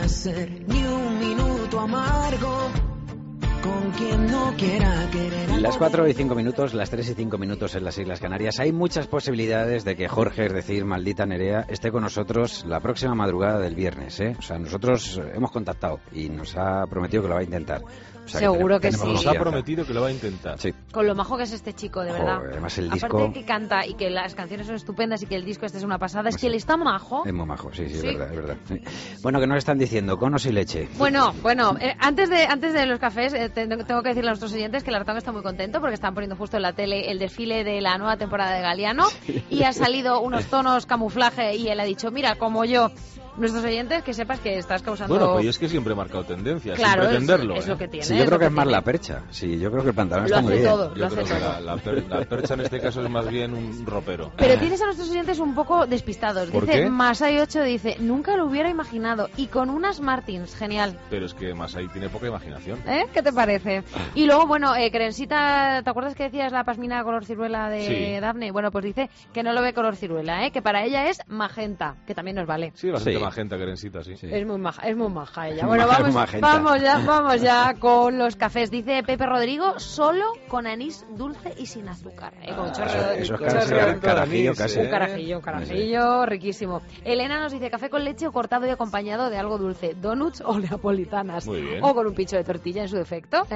a ser ni un minuto amargo con quien no quiera querer. Las 4 y 5 minutos, las 3 y 5 minutos en las Islas Canarias. Hay muchas posibilidades de que Jorge, es decir, maldita Nerea, esté con nosotros la próxima madrugada del viernes, ¿eh? O sea, nosotros hemos contactado y nos ha prometido que lo va a intentar. O sea, seguro que sí. Nos ha prometido que lo va a intentar. Sí. Con lo majo que es este chico, de verdad. Joder, además el disco... Aparte de que canta y que las canciones son estupendas y que el disco este es una pasada, es que él está majo. Es muy majo, sí, es verdad, es verdad. Sí. Bueno, ¿qué nos están diciendo? Conos y leche. Bueno, antes de los cafés, tengo que decirle a nuestros oyentes que el Artón está muy contento porque están poniendo justo en la tele el desfile de la nueva temporada de Galiano y ha salido unos tonos camuflaje y él ha dicho, mira, como yo. Nuestros oyentes, que sepas que estás causando... Bueno, pues es que siempre he marcado tendencia, claro, sin pretenderlo. Es lo que tiene. Sí, yo creo que es más la percha. Sí, yo creo que el pantalón está muy bien. Yo creo que la percha en este caso es más bien un ropero. Pero tienes a nuestros oyentes un poco despistados. ¿Por dice qué? Masai8 dice, nunca lo hubiera imaginado. Y con unas Martins, genial. Pero es que Masai tiene poca imaginación. ¿Qué te parece? Y luego, bueno, Crensita, ¿te acuerdas que decías la pasmina color ciruela de Dafne? Bueno, pues dice que no lo ve color ciruela, que para ella es magenta, que también nos vale. Sí, bastante magenta, Crensita. Sí. Es muy maja ella. Bueno, vamos ya con los cafés. Dice Pepe Rodrigo, solo con anís dulce y sin azúcar. Con eso es carajillo casi. Un carajillo riquísimo. Elena nos dice café con leche o cortado y acompañado de algo dulce. Donuts o neapolitanas. Muy bien. O con un pincho de tortilla en su defecto.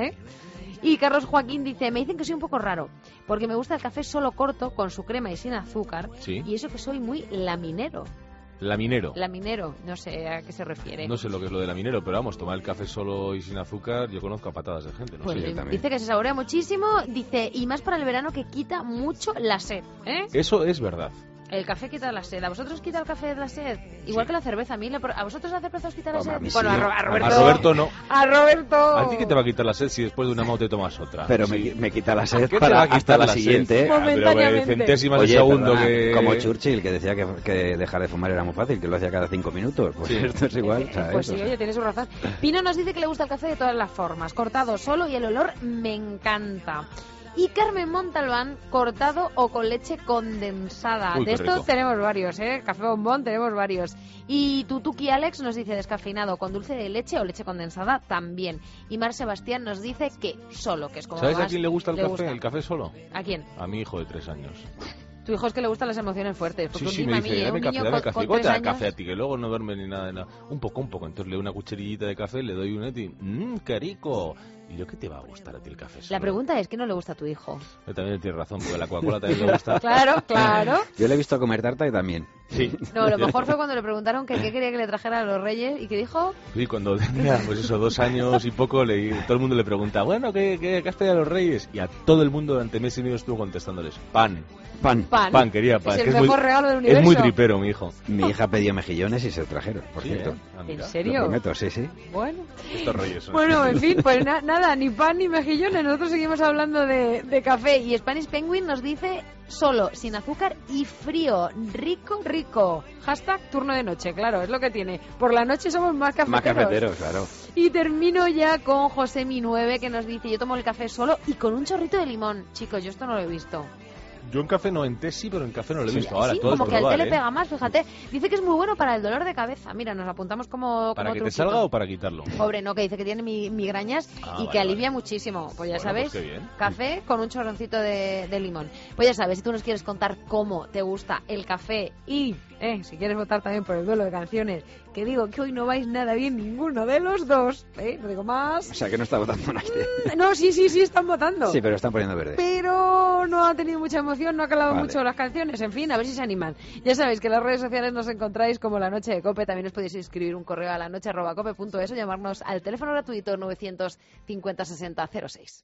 Y Carlos Joaquín dice, me dicen que soy un poco raro, porque me gusta el café solo corto, con su crema y sin azúcar. ¿Sí? Y eso que soy muy laminero. Laminero, no sé a qué se refiere. No sé lo que es lo de laminero, pero vamos, tomar el café solo y sin azúcar, yo conozco a patadas de gente, ¿no? Pues sí, dice que se saborea muchísimo, dice, y más para el verano que quita mucho la sed. Eso es verdad. El café quita la sed. ¿A vosotros quita el café la sed? Igual que la cerveza. ¿A vosotros la cerveza os quita la sed? Bueno, a Roberto no. A Roberto. ¿A ti qué te va a quitar la sed si después de una moto te tomas otra? Pero me quita la sed ¿Qué para te va a quitar hasta la sed? siguiente. Momentáneamente. Pero centésimas de Oye, segundo perdona, que... como Churchill, que decía que dejar de fumar era muy fácil, que lo hacía cada 5 minutos. Pues esto es igual. Pues sí, oye, tienes su razón. Pino nos dice que le gusta el café de todas las formas, cortado solo y el olor me encanta. Y Carmen Montalbán, cortado o con leche condensada. Uy, de esto rico. tenemos varios, Café bombón tenemos varios. Y Tutuki Alex nos dice descafeinado con dulce de leche o leche condensada también. Y Mar Sebastián nos dice que solo, que es como ¿Sabes más a quién le gusta el café? gusta. ¿El café solo? ¿A quién? A mi hijo de 3 años. Tu hijo es que le gustan las emociones fuertes. Porque Sí, un me niño, dice, dame un café, niño dame con café. 3 Te da años... café a ti, que luego no duerme ni nada. Un poco. Entonces le doy una cucharillita de café, le doy un eti. ¡Qué rico! ¿Y yo qué te va a gustar a ti el café solo? La pregunta es, ¿qué no le gusta a tu hijo? También tienes razón, porque la Coca-Cola también le gusta. Claro. Yo le he visto comer tarta y también. Sí. No, lo mejor fue cuando le preguntaron que qué quería que le trajera a los Reyes y que dijo... Sí, cuando tenía, pues eso, 2 años y poco, todo el mundo le pregunta, bueno, ¿qué has pedido a los Reyes? Y a todo el mundo durante mes y medio estuvo contestándoles, pan. Quería pan. Es el que mejor regalo del universo. Es muy tripero, mi hijo. Mi hija pidió mejillones y se trajeron, por Sí, cierto. ¿En serio? Lo prometo, sí. Bueno. Estos Reyes son Bueno, así. en fin, pues nada, ni pan ni mejillones. Nosotros seguimos hablando de café. Y Spanish Penguin nos dice solo, sin azúcar y frío. Rico. Hashtag turno de noche, claro, es lo que tiene. Por la noche somos más cafeteros. Más cafeteros, claro. Y termino ya con José Mi 9 que nos dice, yo tomo el café solo y con un chorrito de limón. Chicos, yo esto no lo he visto. Yo en café no, en té sí, pero en café no lo he visto. Ahora, Sí, todo como es que al té probar, le pega más, fíjate. Dice que es muy bueno para el dolor de cabeza. Mira, nos apuntamos como ¿Para que te truquito. salga o para quitarlo? Pobre, no, que dice que tiene migrañas y vale, que alivia vale. muchísimo. Pues ya Bueno, sabes, pues qué bien. café con un chorroncito de limón. Pues ya sabes, si tú nos quieres contar cómo te gusta el café y si quieres votar también por el duelo de canciones, que digo que hoy no vais nada bien ninguno de los dos, no digo más. O sea, que no está votando nadie. No, sí, están votando. Sí, pero están poniendo verde. Pero no ha tenido mucha emoción, no ha calado Vale. mucho las canciones, en fin, a ver si se animan. Ya sabéis que en las redes sociales nos encontráis como La Noche de Cope, también os podéis escribir un correo a lanoche@cope.es o llamarnos al teléfono gratuito 950 60 06.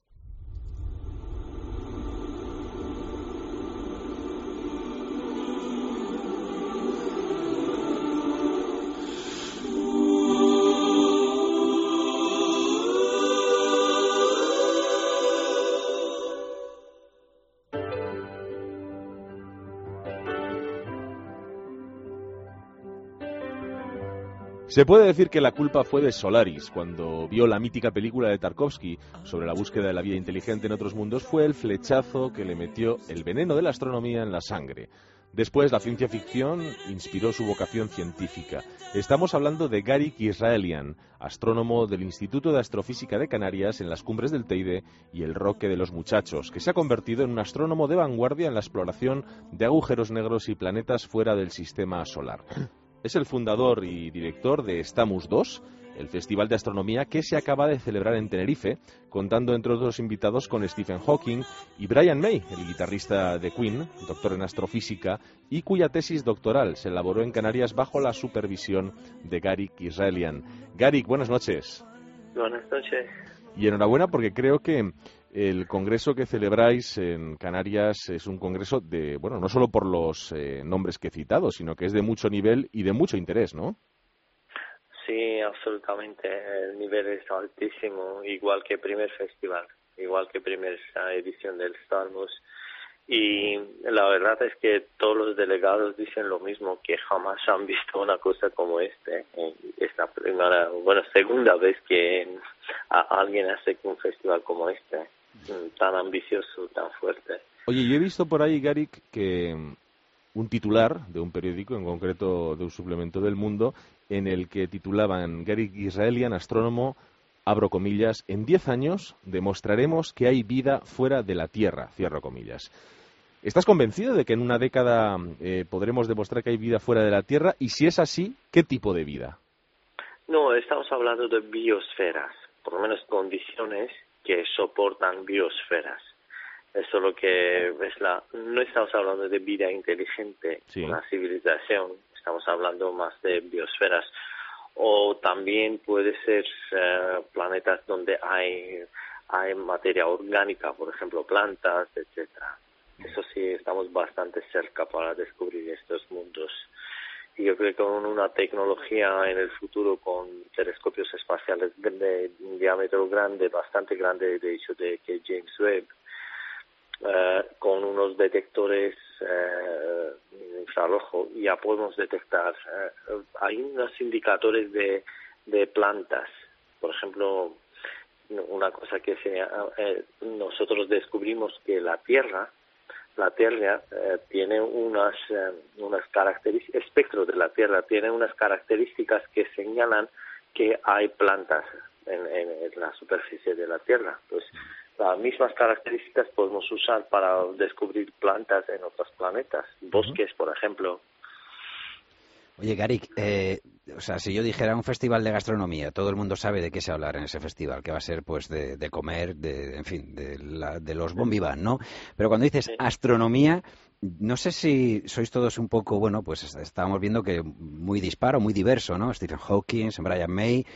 Se puede decir que la culpa fue de Solaris. Cuando vio la mítica película de Tarkovsky sobre la búsqueda de la vida inteligente en otros mundos, fue el flechazo que le metió el veneno de la astronomía en la sangre. Después, la ciencia ficción inspiró su vocación científica. Estamos hablando de Garik Israelian, astrónomo del Instituto de Astrofísica de Canarias en las cumbres del Teide y el Roque de los Muchachos, que se ha convertido en un astrónomo de vanguardia en la exploración de agujeros negros y planetas fuera del sistema solar. Es el fundador y director de Stamus 2, el festival de astronomía que se acaba de celebrar en Tenerife, contando entre otros invitados con Stephen Hawking y Brian May, el guitarrista de Queen, doctor en astrofísica, y cuya tesis doctoral se elaboró en Canarias bajo la supervisión de Garik Israelian. Garik, buenas noches. Buenas noches. Y enhorabuena porque creo que el congreso que celebráis en Canarias es un congreso de, bueno, no solo por los nombres que he citado, sino que es de mucho nivel y de mucho interés, ¿no? Sí, absolutamente. El nivel es altísimo, igual que el primer festival, igual que primera edición del Stamus. Y la verdad es que todos los delegados dicen lo mismo, que jamás han visto una cosa como este. Es la segunda vez que alguien hace un festival como este, tan ambicioso, tan fuerte. Oye, yo he visto por ahí, Garik, que un titular de un periódico, en concreto de un suplemento del Mundo, en el que titulaban Garik Israelian, astrónomo, abro comillas, en 10 años demostraremos que hay vida fuera de la Tierra, cierro comillas. ¿Estás convencido de que en una década podremos demostrar que hay vida fuera de la Tierra? Y si es así, ¿qué tipo de vida? No, estamos hablando de biosferas, por lo menos condiciones que soportan biosferas. Eso es lo que es no estamos hablando de vida inteligente, sí, una civilización, estamos hablando más de biosferas. O también puede ser planetas donde hay materia orgánica, por ejemplo, plantas, etcétera. Eso sí, estamos bastante cerca para descubrir estos mundos. Y yo creo que con una tecnología en el futuro, con telescopios espaciales de diámetro grande, bastante grande, de hecho, que James Webb, con unos detectores infrarrojo, ya podemos detectar. Hay unos indicadores de plantas. Por ejemplo, una cosa que nosotros descubrimos que la Tierra tiene unas características, el espectro de la Tierra tiene unas características que señalan que hay plantas en la superficie de la Tierra. Pues las mismas características podemos usar para descubrir plantas en otros planetas, bosques, por ejemplo. Oye, Garik, si yo dijera un festival de gastronomía, todo el mundo sabe de qué se hablar en ese festival, que va a ser pues de comer, de los bon vivant, ¿no? Pero cuando dices astronomía, no sé si sois todos un poco, bueno, pues estábamos viendo que muy disparo, muy diverso, ¿no? Stephen Hawking, Brian May,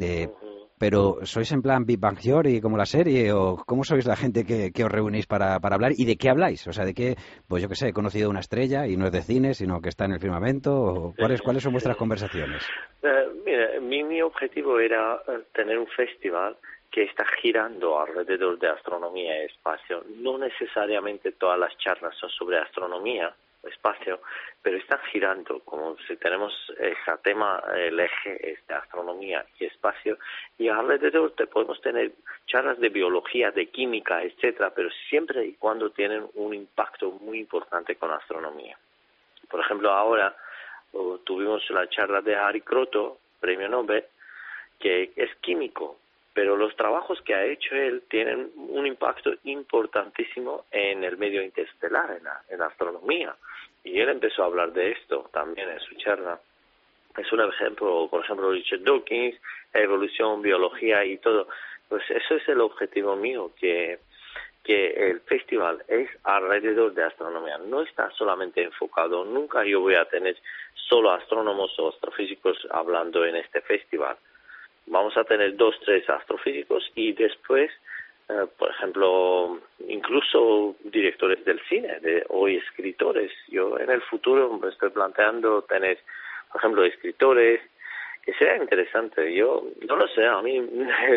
pero ¿sois en plan Big Bang Theory como la serie o cómo sois la gente que os reunís para hablar y de qué habláis? O sea, de qué, pues yo qué sé, he conocido una estrella y no es de cine, sino que está en el firmamento. O ¿cuáles son vuestras conversaciones? Mira, mi objetivo era tener un festival que está girando alrededor de astronomía y espacio. No necesariamente todas las charlas son sobre astronomía o espacio, pero están girando, como si tenemos ese tema, el eje es de astronomía y espacio, y alrededor podemos tener charlas de biología, de química, etcétera, pero siempre y cuando tienen un impacto muy importante con astronomía. Por ejemplo, ahora tuvimos la charla de Harry Kroto, premio Nobel, que es químico, pero los trabajos que ha hecho él tienen un impacto importantísimo en el medio interestelar, en la astronomía. Y él empezó a hablar de esto también en su charla. Es un ejemplo, por ejemplo, Richard Dawkins, evolución, biología y todo. Pues eso es el objetivo mío, que el festival es alrededor de astronomía. No está solamente enfocado, nunca yo voy a tener solo astrónomos o astrofísicos hablando en este festival. Vamos a tener 2, 3 astrofísicos y después, por ejemplo, incluso directores del cine o escritores. Yo en el futuro me estoy planteando tener, por ejemplo, escritores, que sea interesante. Yo no lo sé, a mí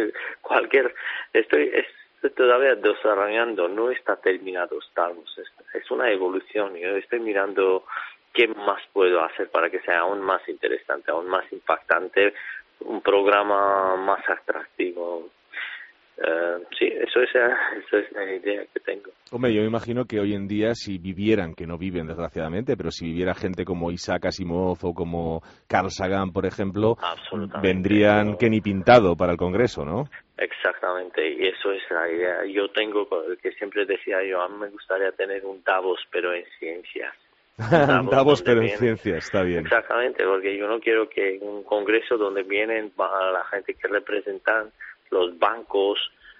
estoy todavía desarrollando, no está terminado Star Wars. Es una evolución. Yo estoy mirando qué más puedo hacer para que sea aún más interesante, aún más impactante, un programa más atractivo. Sí, eso es la idea que tengo. Hombre, yo me imagino que hoy en día, si vivieran, que no viven desgraciadamente, pero si viviera gente como Isaac Asimov o como Carl Sagan, por ejemplo, vendrían que ni pintado para el Congreso, ¿no? Exactamente, y eso es la idea. Yo tengo, que siempre decía yo, a mí me gustaría tener un Davos, pero en ciencias. Davos, pero en ciencias, está bien. Exactamente, porque yo no quiero que un congreso donde vienen a la gente que representan los bancos,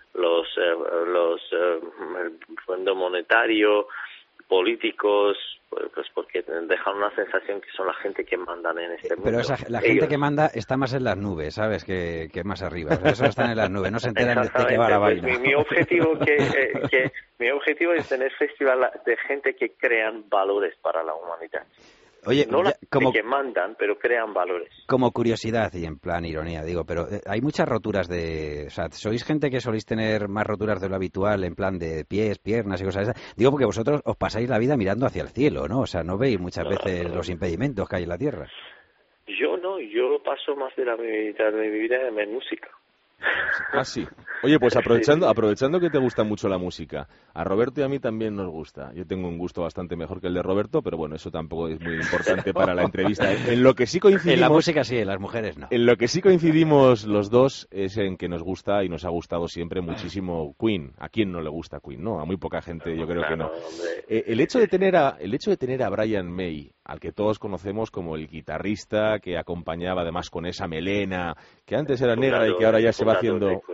el Fondo Monetario, políticos, pues porque dejan una sensación que son la gente que mandan en este mundo. Pero la gente que manda está más en las nubes, ¿sabes? Que más arriba. O sea, eso están en las nubes, no se enteran de qué va la vaina. Pues mi objetivo mi objetivo es tener festival de gente que crean valores para la humanidad. Oye, no que mandan, pero crean valores. Como curiosidad y en plan ironía, digo, pero hay muchas roturas o sea, ¿sois gente que soléis tener más roturas de lo habitual en plan de pies, piernas y cosas esas? Digo porque vosotros os pasáis la vida mirando hacia el cielo, ¿no? O sea, no veis muchas veces los impedimentos que hay en la Tierra. Yo no, yo paso más de la mitad de mi vida en música. Ah, sí. Oye, pues aprovechando que te gusta mucho la música, a Roberto y a mí también nos gusta. Yo tengo un gusto bastante mejor que el de Roberto, pero bueno, eso tampoco es muy importante para la entrevista. En lo que sí coincidimos... En la música sí, en las mujeres no. En lo que sí coincidimos los dos es en que nos gusta y nos ha gustado siempre muchísimo Queen. ¿A quién no le gusta Queen? No, a muy poca gente yo creo que no. El hecho de tener a Brian May, al que todos conocemos como el guitarrista que acompañaba además con esa melena que antes era negra y que ahora ya se va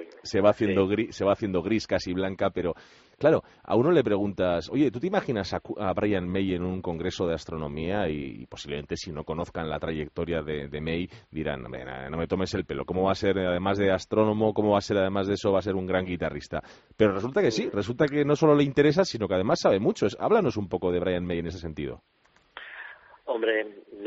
haciendo gris, casi blanca, pero claro, a uno le preguntas, oye, ¿tú te imaginas a Brian May en un congreso de astronomía? Y posiblemente si no conozcan la trayectoria de May dirán, no me tomes el pelo, ¿cómo va a ser además de astrónomo, cómo va a ser además de eso, va a ser un gran guitarrista? Pero resulta que sí, resulta que no solo le interesa, sino que además sabe mucho. Háblanos un poco de Brian May en ese sentido. Hombre,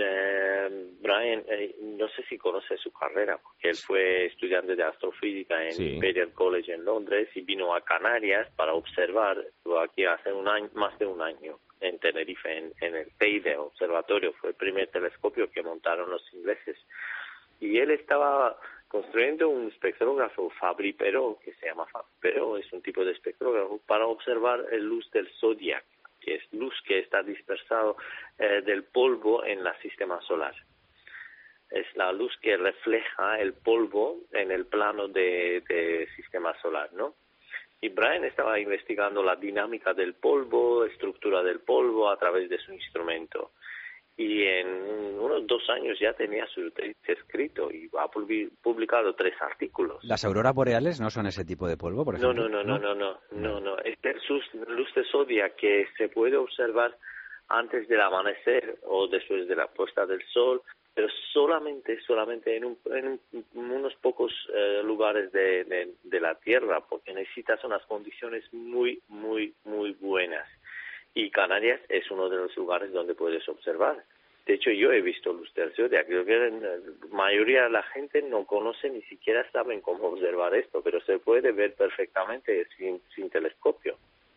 Brian, no sé si conoce su carrera, porque él fue estudiante de astrofísica en Imperial College en Londres y vino a Canarias para observar, estuvo aquí hace más de un año en Tenerife, en el Teide Observatorio, fue el primer telescopio que montaron los ingleses. Y él estaba construyendo un espectrógrafo Fabry-Perot, que se llama Fabry-Perot, es un tipo de espectrógrafo para observar la luz del Zodiac, que es luz que está dispersado del polvo en el sistema solar. Es la luz que refleja el polvo en el plano del sistema solar, ¿no? Y Brian estaba investigando la dinámica del polvo, estructura del polvo a través de su instrumento. Y en unos 2 años ya tenía su tesis escrito y ha publicado 3 artículos. ¿Las auroras boreales no son ese tipo de polvo, por ejemplo? No. Es luz de Zodiac que se puede observar antes del amanecer o después de la puesta del sol, pero solamente en unos pocos lugares de la Tierra, porque necesitas unas condiciones muy, muy, muy buenas. Y Canarias es uno de los lugares donde puedes observar. De hecho, yo he visto luz del Zodiac. Creo que la mayoría de la gente no conoce, ni siquiera saben cómo observar esto, pero se puede ver perfectamente sin telescopio.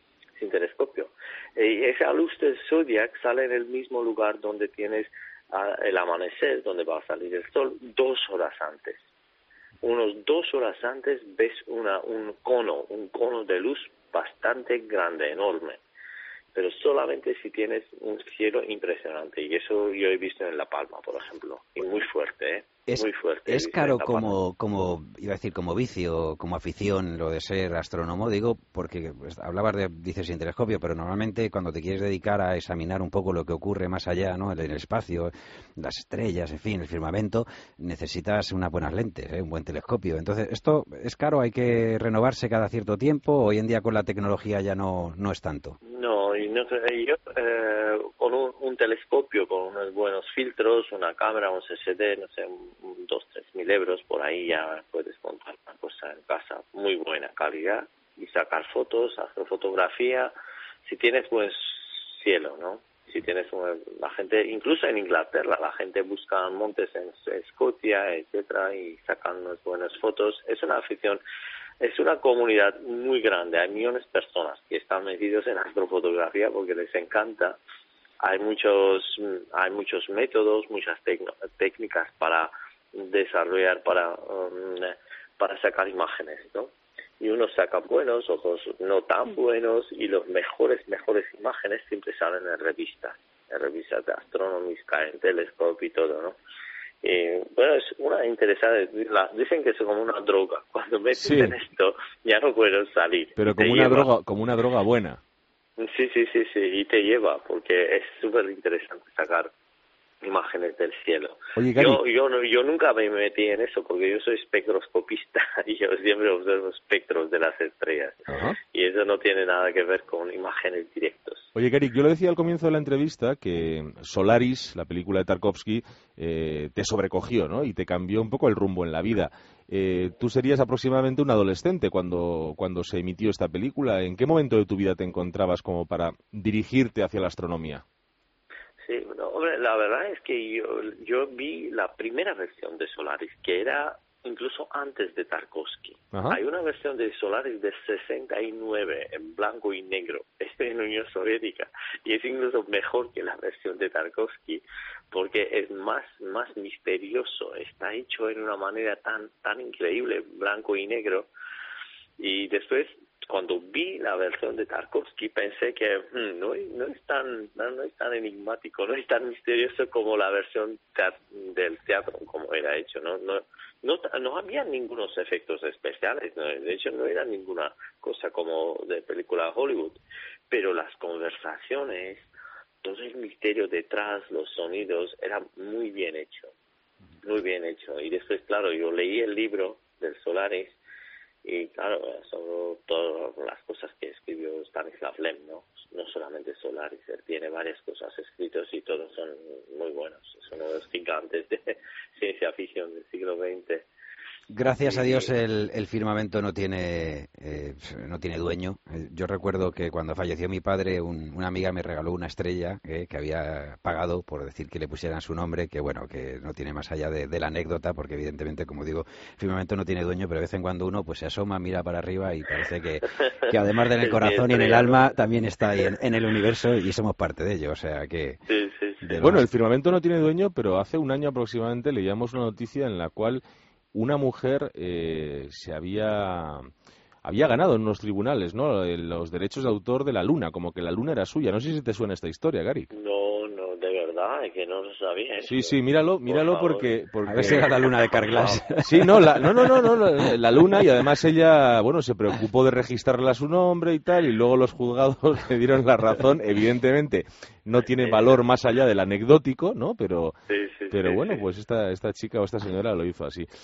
Y esa luz del Zodiac sale en el mismo lugar donde tienes el amanecer, donde va a salir el sol, 2 horas antes. Unos 2 horas antes ves un cono de luz bastante grande, enorme. Pero solamente si tienes un cielo impresionante, y eso yo he visto en La Palma, por ejemplo, y muy fuerte, muy fuerte. Es caro como vicio, como afición, lo de ser astrónomo, digo, porque hablabas dices sin telescopio, pero normalmente cuando te quieres dedicar a examinar un poco lo que ocurre más allá, ¿no? En el espacio, las estrellas, en fin, el firmamento, necesitas unas buenas lentes, un buen telescopio. Entonces, ¿esto es caro? ¿Hay que renovarse cada cierto tiempo? ¿Hoy en día con la tecnología ya no es tanto? No, yo con un telescopio, con unos buenos filtros, una cámara, un CCD, no sé, 2.000-3.000 euros, por ahí ya puedes montar una cosa en casa, muy buena calidad, y sacar fotos, hacer fotografía, si tienes buen cielo, ¿no? Si tienes la gente, incluso en Inglaterra, la gente busca montes en Escocia, etcétera, y sacan unas buenas fotos. Es una afición. Es una comunidad muy grande, hay millones de personas que están metidos en astrofotografía porque les encanta. Hay muchos métodos, muchas técnicas para desarrollar, para sacar imágenes, ¿no? y unos sacan buenos, otros no tan buenos, y los mejores imágenes siempre salen en revistas de Astronomy, Sky Telescope y todo, ¿no? Bueno, es una interesante, dicen que es como una droga, cuando metes en esto ya no puedo salir. Pero como una droga buena. Sí, y te lleva, porque es súper interesante sacar imágenes del cielo. Oye, Gary, yo nunca me metí en eso porque yo soy espectroscopista y yo siempre observo espectros de las estrellas. Ajá. Y eso no tiene nada que ver con imágenes directas. Oye, Gary, yo lo decía al comienzo de la entrevista que Solaris, la película de Tarkovsky, te sobrecogió, ¿no? Y te cambió un poco el rumbo en la vida. Tú serías aproximadamente un adolescente cuando se emitió esta película. ¿En qué momento de tu vida te encontrabas como para dirigirte hacia la astronomía? Sí, no, hombre, la verdad es que yo vi la primera versión de Solaris, que era incluso antes de Tarkovsky. Ajá. Hay una versión de Solaris de 69 en blanco y negro, en la Unión Soviética, y es incluso mejor que la versión de Tarkovsky, porque es más misterioso, está hecho en una manera tan increíble, blanco y negro. Y después, cuando vi la versión de Tarkovsky, pensé que no es tan enigmático, no es tan misterioso como la versión del teatro, como era hecho, no había ningunos efectos especiales, ¿no? De hecho no era ninguna cosa como de película de Hollywood, pero las conversaciones, todo el misterio detrás, los sonidos, era muy bien hecho. Y después, claro, yo leí el libro del Solaris. Y claro, son todas las cosas que escribió Stanislav Lem, no solamente Solaris, él tiene varias cosas escritas y todos son muy buenos. Es uno de los gigantes de ciencia ficción del siglo XX. Gracias a Dios el firmamento no tiene dueño. Yo recuerdo que cuando falleció mi padre, una amiga me regaló una estrella que había pagado por decir que le pusieran su nombre, que bueno, que no tiene más allá de la anécdota, porque evidentemente, como digo, el firmamento no tiene dueño, pero de vez en cuando uno pues se asoma, mira para arriba y parece que además de en el corazón y en el alma, también está ahí en el universo y somos parte de ello, o sea que... Sí. Bueno, el firmamento no tiene dueño, pero hace un año aproximadamente leíamos una noticia en la cual una mujer se había ganado en unos tribunales, ¿no?, los derechos de autor de la Luna, como que la Luna era suya. No sé si te suena esta historia, Gary. No, de verdad, es que no lo sabía. Sí, míralo porque... A ver si era la Luna de Carglass. Sí, no, la Luna, y además ella, bueno, se preocupó de registrarla a su nombre y tal, y luego los juzgados le dieron la razón. Evidentemente no tiene valor más allá del anecdótico, ¿no? Pero bueno, pues esta chica o esta señora lo hizo así.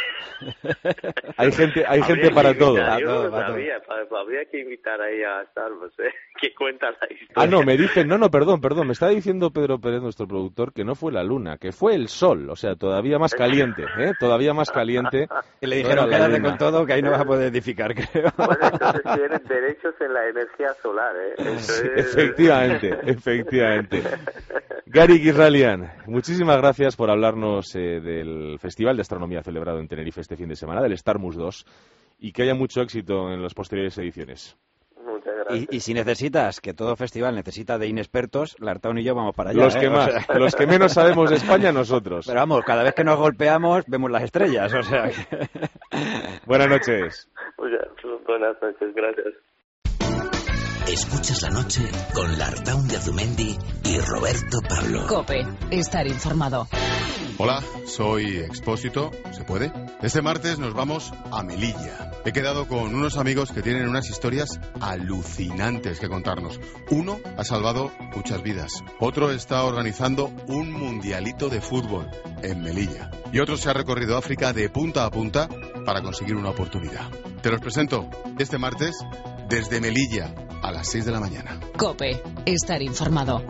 Hay gente para todo. Yo no sabía, habría que invitar a ella a estar, no sé, que cuenta la historia. No, me dicen, perdón, me está diciendo Pedro Pérez, nuestro productor, que no fue la Luna, que fue el Sol, o sea, todavía más caliente, todavía más caliente. Y le dijeron, quédate con todo, que ahí no vas a poder edificar, creo. Bueno, entonces tienen derechos en la energía solar, Sí, efectivamente. Gary Israelian, muchísimas gracias por hablarnos del Festival de Astronomía celebrado en Tenerife este fin de semana, del Starmus 2, y que haya mucho éxito en las posteriores ediciones. Muchas gracias. Y si necesitas, que todo festival necesita de inexpertos, Lartaun y yo vamos para allá. Los que más, los que menos sabemos de España, nosotros. Pero vamos, cada vez que nos golpeamos vemos las estrellas, o sea que... Buenas noches. Buenas noches, gracias. Escuchas la noche con Lartaun de Azumendi y Roberto Pablo. COPE, estar informado. Hola, soy Expósito, ¿se puede? Este martes nos vamos a Melilla. He quedado con unos amigos que tienen unas historias alucinantes que contarnos. Uno ha salvado muchas vidas, otro está organizando un mundialito de fútbol en Melilla y otro se ha recorrido África de punta a punta para conseguir una oportunidad. Te los presento este martes desde Melilla a las 6 de la mañana. COPE, estar informado.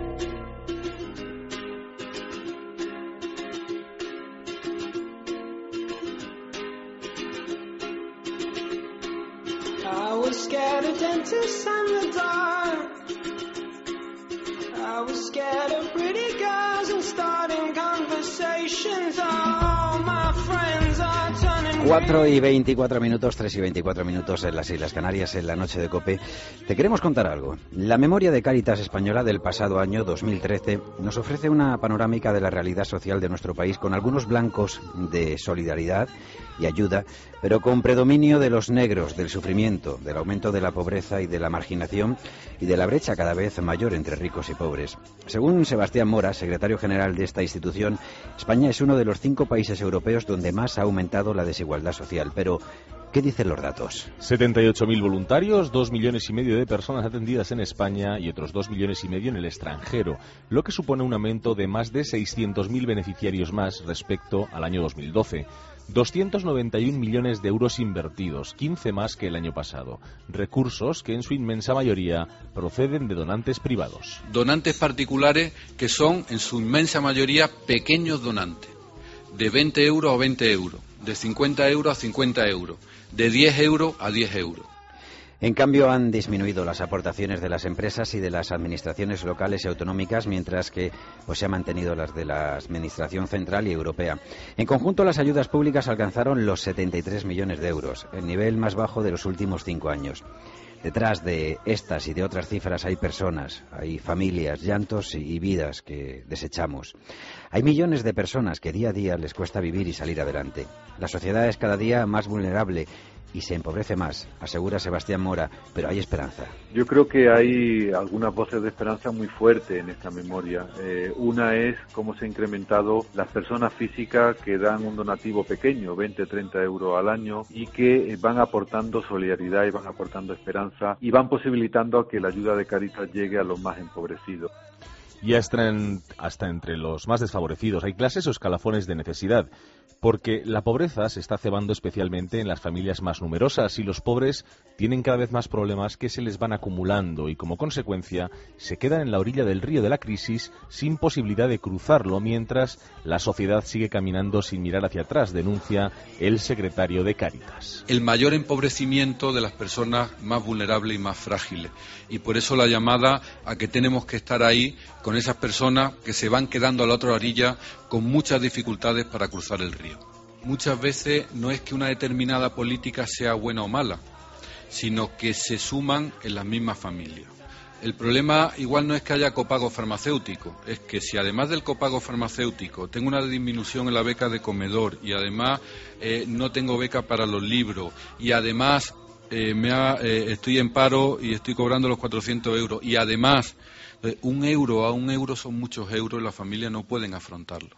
I was scared of dentists and the dark. I was scared of pretty girls and starting conversations. All my friends are turning 4 y 24 minutos, 3 y 24 minutos en las Islas Canarias, en la noche de COPE. Te queremos contar algo. La memoria de Cáritas Española del pasado año 2013 nos ofrece una panorámica de la realidad social de nuestro país con algunos blancos de solidaridad y ayuda, pero con predominio de los negros, del sufrimiento, del aumento de la pobreza y de la marginación y de la brecha cada vez mayor entre ricos y pobres. Según Sebastián Mora, secretario general de esta institución, España es uno de los 5 países europeos donde más ha aumentado la desigualdad social. Pero, ¿qué dicen los datos? 78.000 voluntarios, 2,5 millones de personas atendidas en España y otros 2,5 millones en el extranjero, lo que supone un aumento de más de 600.000 beneficiarios más respecto al año 2012. 291 millones de euros invertidos, 15 más que el año pasado. Recursos que en su inmensa mayoría proceden de donantes privados. Donantes particulares que son en su inmensa mayoría pequeños donantes, de 20 euros a 20 euros, de 50 euros a 50 euros, de 10 euros a 10 euros. En cambio, han disminuido las aportaciones de las empresas y de las administraciones locales y autonómicas, mientras que se han mantenido las de la Administración Central y Europea. En conjunto, las ayudas públicas alcanzaron los 73 millones de euros, el nivel más bajo de los últimos 5 años. Detrás de estas y de otras cifras hay personas, hay familias, llantos y vidas que desechamos. Hay millones de personas que día a día les cuesta vivir y salir adelante. La sociedad es cada día más vulnerable y se empobrece más, asegura Sebastián Mora, pero hay esperanza. Yo creo que hay algunas voces de esperanza muy fuertes en esta memoria. Una es cómo se ha incrementado las personas físicas que dan un donativo pequeño, 20, 30 euros al año, y que van aportando solidaridad y van aportando esperanza y van posibilitando a que la ayuda de Cáritas llegue a los más empobrecidos. Y hasta entre los más desfavorecidos hay clases o escalafones de necesidad, porque la pobreza se está cebando especialmente en las familias más numerosas y los pobres tienen cada vez más problemas que se les van acumulando y como consecuencia se quedan en la orilla del río de la crisis sin posibilidad de cruzarlo, mientras la sociedad sigue caminando sin mirar hacia atrás, denuncia el secretario de Cáritas. El mayor empobrecimiento de las personas más vulnerables y más frágiles, y por eso la llamada a que tenemos que estar ahí con esas personas que se van quedando a la otra orilla con muchas dificultades para cruzar el río. Muchas veces no es que una determinada política sea buena o mala, sino que se suman en las mismas familias. El problema igual no es que haya copago farmacéutico, es que si además del copago farmacéutico tengo una disminución en la beca de comedor y además no tengo beca para los libros y además estoy en paro y estoy cobrando los 400 euros y además 1 euro a 1 euro son muchos euros y las familias no pueden afrontarlo.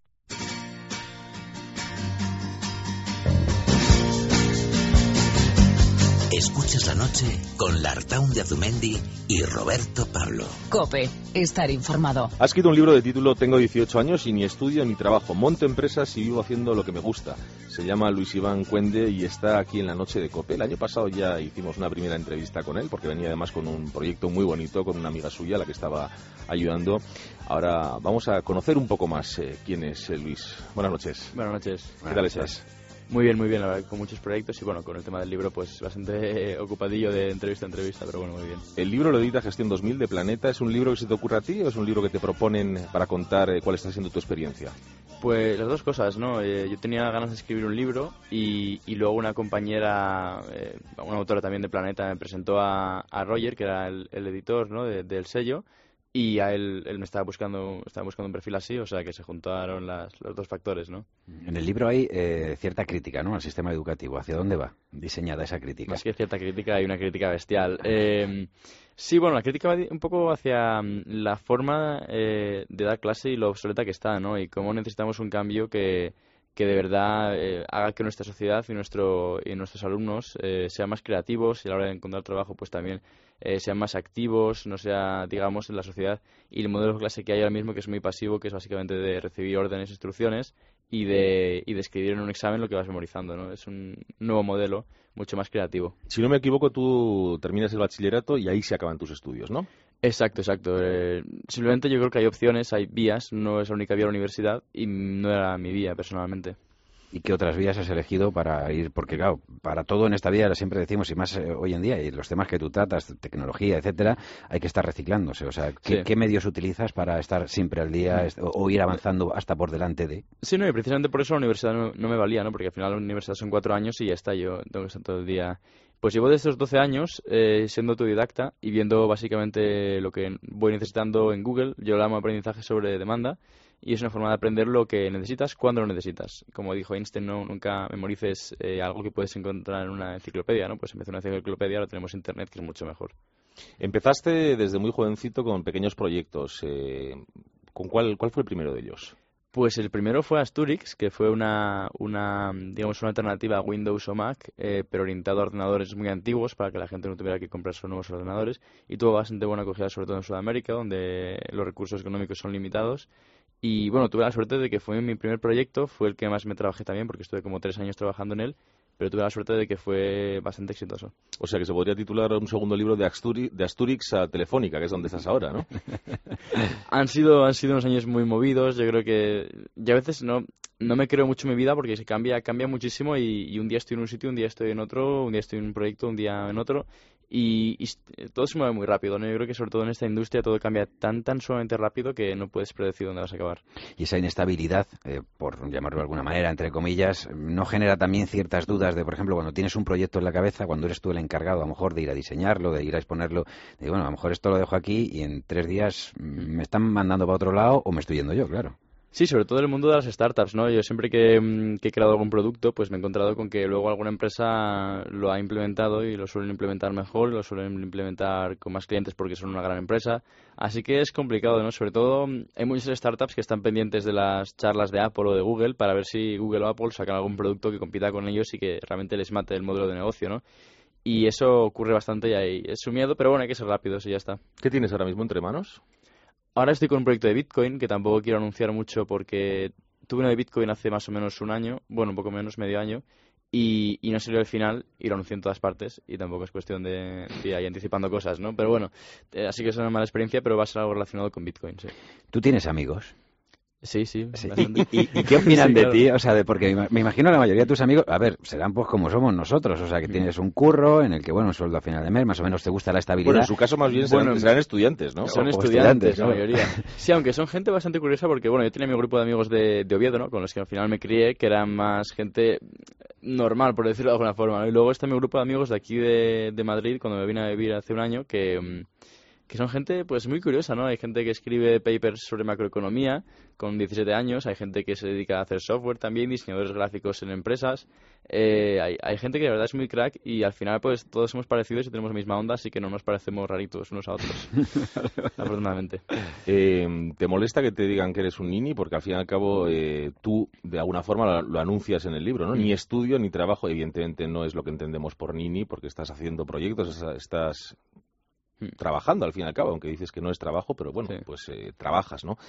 Escuchas la noche con Lartaun de Azumendi y Roberto Pablo. COPE, estar informado. Ha escrito un libro de título Tengo 18 años y ni estudio ni trabajo. Monto empresas y vivo haciendo lo que me gusta. Se llama Luis Iván Cuende y está aquí en la noche de COPE. El año pasado ya hicimos una primera entrevista con él porque venía además con un proyecto muy bonito con una amiga suya a la que estaba ayudando. Ahora vamos a conocer un poco más quién es Luis. Buenas noches. Buenas noches. ¿Qué tal estás? Muy bien, la verdad, con muchos proyectos y bueno, con el tema del libro pues bastante ocupadillo de entrevista a entrevista, pero bueno, muy bien. El libro lo edita Gestión 2000 de Planeta. ¿Es un libro que se te ocurre a ti o es un libro que te proponen para contar cuál está siendo tu experiencia? Pues las dos cosas, ¿no? Yo tenía ganas de escribir un libro y luego una compañera, una autora también de Planeta, me presentó a Roger, que era el editor, ¿no? del sello. Y a él me estaba buscando un perfil así, o sea que se juntaron los dos factores, ¿no? En el libro hay cierta crítica, ¿no?, al sistema educativo. ¿Hacia dónde va diseñada esa crítica? Más que cierta crítica, hay una crítica bestial. Sí, bueno, la crítica va un poco hacia la forma de dar clase y lo obsoleta que está, ¿no? Y cómo necesitamos un cambio que de verdad haga que nuestra sociedad y nuestros alumnos sean más creativos y a la hora de encontrar trabajo pues también sean más activos, no sea, digamos, en la sociedad. Y el modelo de clase que hay ahora mismo, que es muy pasivo, que es básicamente de recibir órdenes, instrucciones y de escribir en un examen lo que vas memorizando, ¿no? Es un nuevo modelo mucho más creativo. Si no me equivoco, tú terminas el bachillerato y ahí se acaban tus estudios, ¿no? Exacto. Simplemente yo creo que hay opciones, hay vías, no es la única vía la universidad y no era mi vía personalmente. ¿Y qué otras vías has elegido para ir? Porque, claro, para todo en esta vida, siempre decimos, y más hoy en día, y los temas que tú tratas, tecnología, etcétera, hay que estar reciclándose. O sea, ¿qué medios utilizas para estar siempre al día o ir avanzando hasta por delante de...? Sí, no, y precisamente por eso la universidad no me valía, ¿no? Porque al final la universidad son 4 años y ya está, yo tengo que estar todo el día... Pues llevo de estos 12 años siendo autodidacta y viendo básicamente lo que voy necesitando en Google. Yo lo llamo aprendizaje sobre demanda. Y es una forma de aprender lo que necesitas cuando lo necesitas. Como dijo Einstein, nunca memorices algo que puedes encontrar en una enciclopedia, ¿no? Pues en vez de una enciclopedia ahora tenemos Internet, que es mucho mejor. Empezaste desde muy jovencito con pequeños proyectos. ¿Cuál fue el primero de ellos? Pues el primero fue Asturix, que fue una alternativa a Windows o Mac, pero orientado a ordenadores muy antiguos para que la gente no tuviera que comprarse nuevos ordenadores. Y tuvo bastante buena acogida, sobre todo en Sudamérica, donde los recursos económicos son limitados. Y bueno, tuve la suerte de que fue mi primer proyecto, fue el que más me trabajé también, porque estuve como 3 años trabajando en él, pero tuve la suerte de que fue bastante exitoso. O sea que se podría titular un segundo libro de Asturix a Telefónica, que es donde estás ahora, ¿no? Han sido unos años muy movidos, yo creo que... Y a veces no me creo mucho en mi vida porque se cambia muchísimo y un día estoy en un sitio, un día estoy en otro, un día estoy en un proyecto, un día en otro... Y todo se mueve muy rápido, ¿no? Yo creo que sobre todo en esta industria todo cambia tan sumamente rápido que no puedes predecir dónde vas a acabar. Y esa inestabilidad, por llamarlo de alguna manera, entre comillas, ¿no genera también ciertas dudas de, por ejemplo, cuando tienes un proyecto en la cabeza, cuando eres tú el encargado a lo mejor de ir a diseñarlo, de ir a exponerlo, de bueno, a lo mejor esto lo dejo aquí y en 3 días me están mandando para otro lado o me estoy yendo yo, claro? Sí, sobre todo en el mundo de las startups, ¿no? Yo siempre que he creado algún producto, pues me he encontrado con que luego alguna empresa lo ha implementado y lo suelen implementar mejor, lo suelen implementar con más clientes porque son una gran empresa. Así que es complicado, ¿no? Sobre todo hay muchas startups que están pendientes de las charlas de Apple o de Google para ver si Google o Apple sacan algún producto que compita con ellos y que realmente les mate el modelo de negocio, ¿no? Y eso ocurre bastante y ahí es su miedo, pero bueno, hay que ser rápidos y ya está. ¿Qué tienes ahora mismo entre manos? Ahora estoy con un proyecto de Bitcoin que tampoco quiero anunciar mucho porque tuve uno de Bitcoin hace más o menos un año, bueno, un poco menos, medio año, y no salió al final y lo anuncié en todas partes y tampoco es cuestión de ir ahí anticipando cosas, ¿no? Pero bueno, así que es una mala experiencia, pero va a ser algo relacionado con Bitcoin, sí. ¿Tú tienes amigos? Sí. ¿Y qué opinan de ti? O sea, porque me imagino la mayoría de tus amigos, a ver, serán pues como somos nosotros, o sea, que tienes un curro en el que, bueno, un sueldo a final de mes, más o menos te gusta la estabilidad. Bueno, en su caso más bien serán estudiantes, ¿no? Son estudiantes, la mayoría. Sí, aunque son gente bastante curiosa porque, bueno, yo tenía mi grupo de amigos de Oviedo, ¿no? Con los que al final me crié, que eran más gente normal, por decirlo de alguna forma, ¿no? Y luego está mi grupo de amigos de aquí de Madrid, cuando me vine a vivir hace un año, que son gente pues muy curiosa, ¿no? Hay gente que escribe papers sobre macroeconomía con 17 años, hay gente que se dedica a hacer software también, diseñadores gráficos en empresas, hay gente que de verdad es muy crack y al final pues todos somos parecidos y tenemos la misma onda, así que no nos parecemos raritos unos a otros, afortunadamente. ¿Te molesta que te digan que eres un nini? Porque al fin y al cabo tú de alguna forma lo anuncias en el libro, ¿no? Ni estudio ni trabajo, evidentemente no es lo que entendemos por nini porque estás haciendo proyectos, estás trabajando al fin y al cabo, aunque dices que no es trabajo, pero bueno, sí. Pues trabajas, ¿no?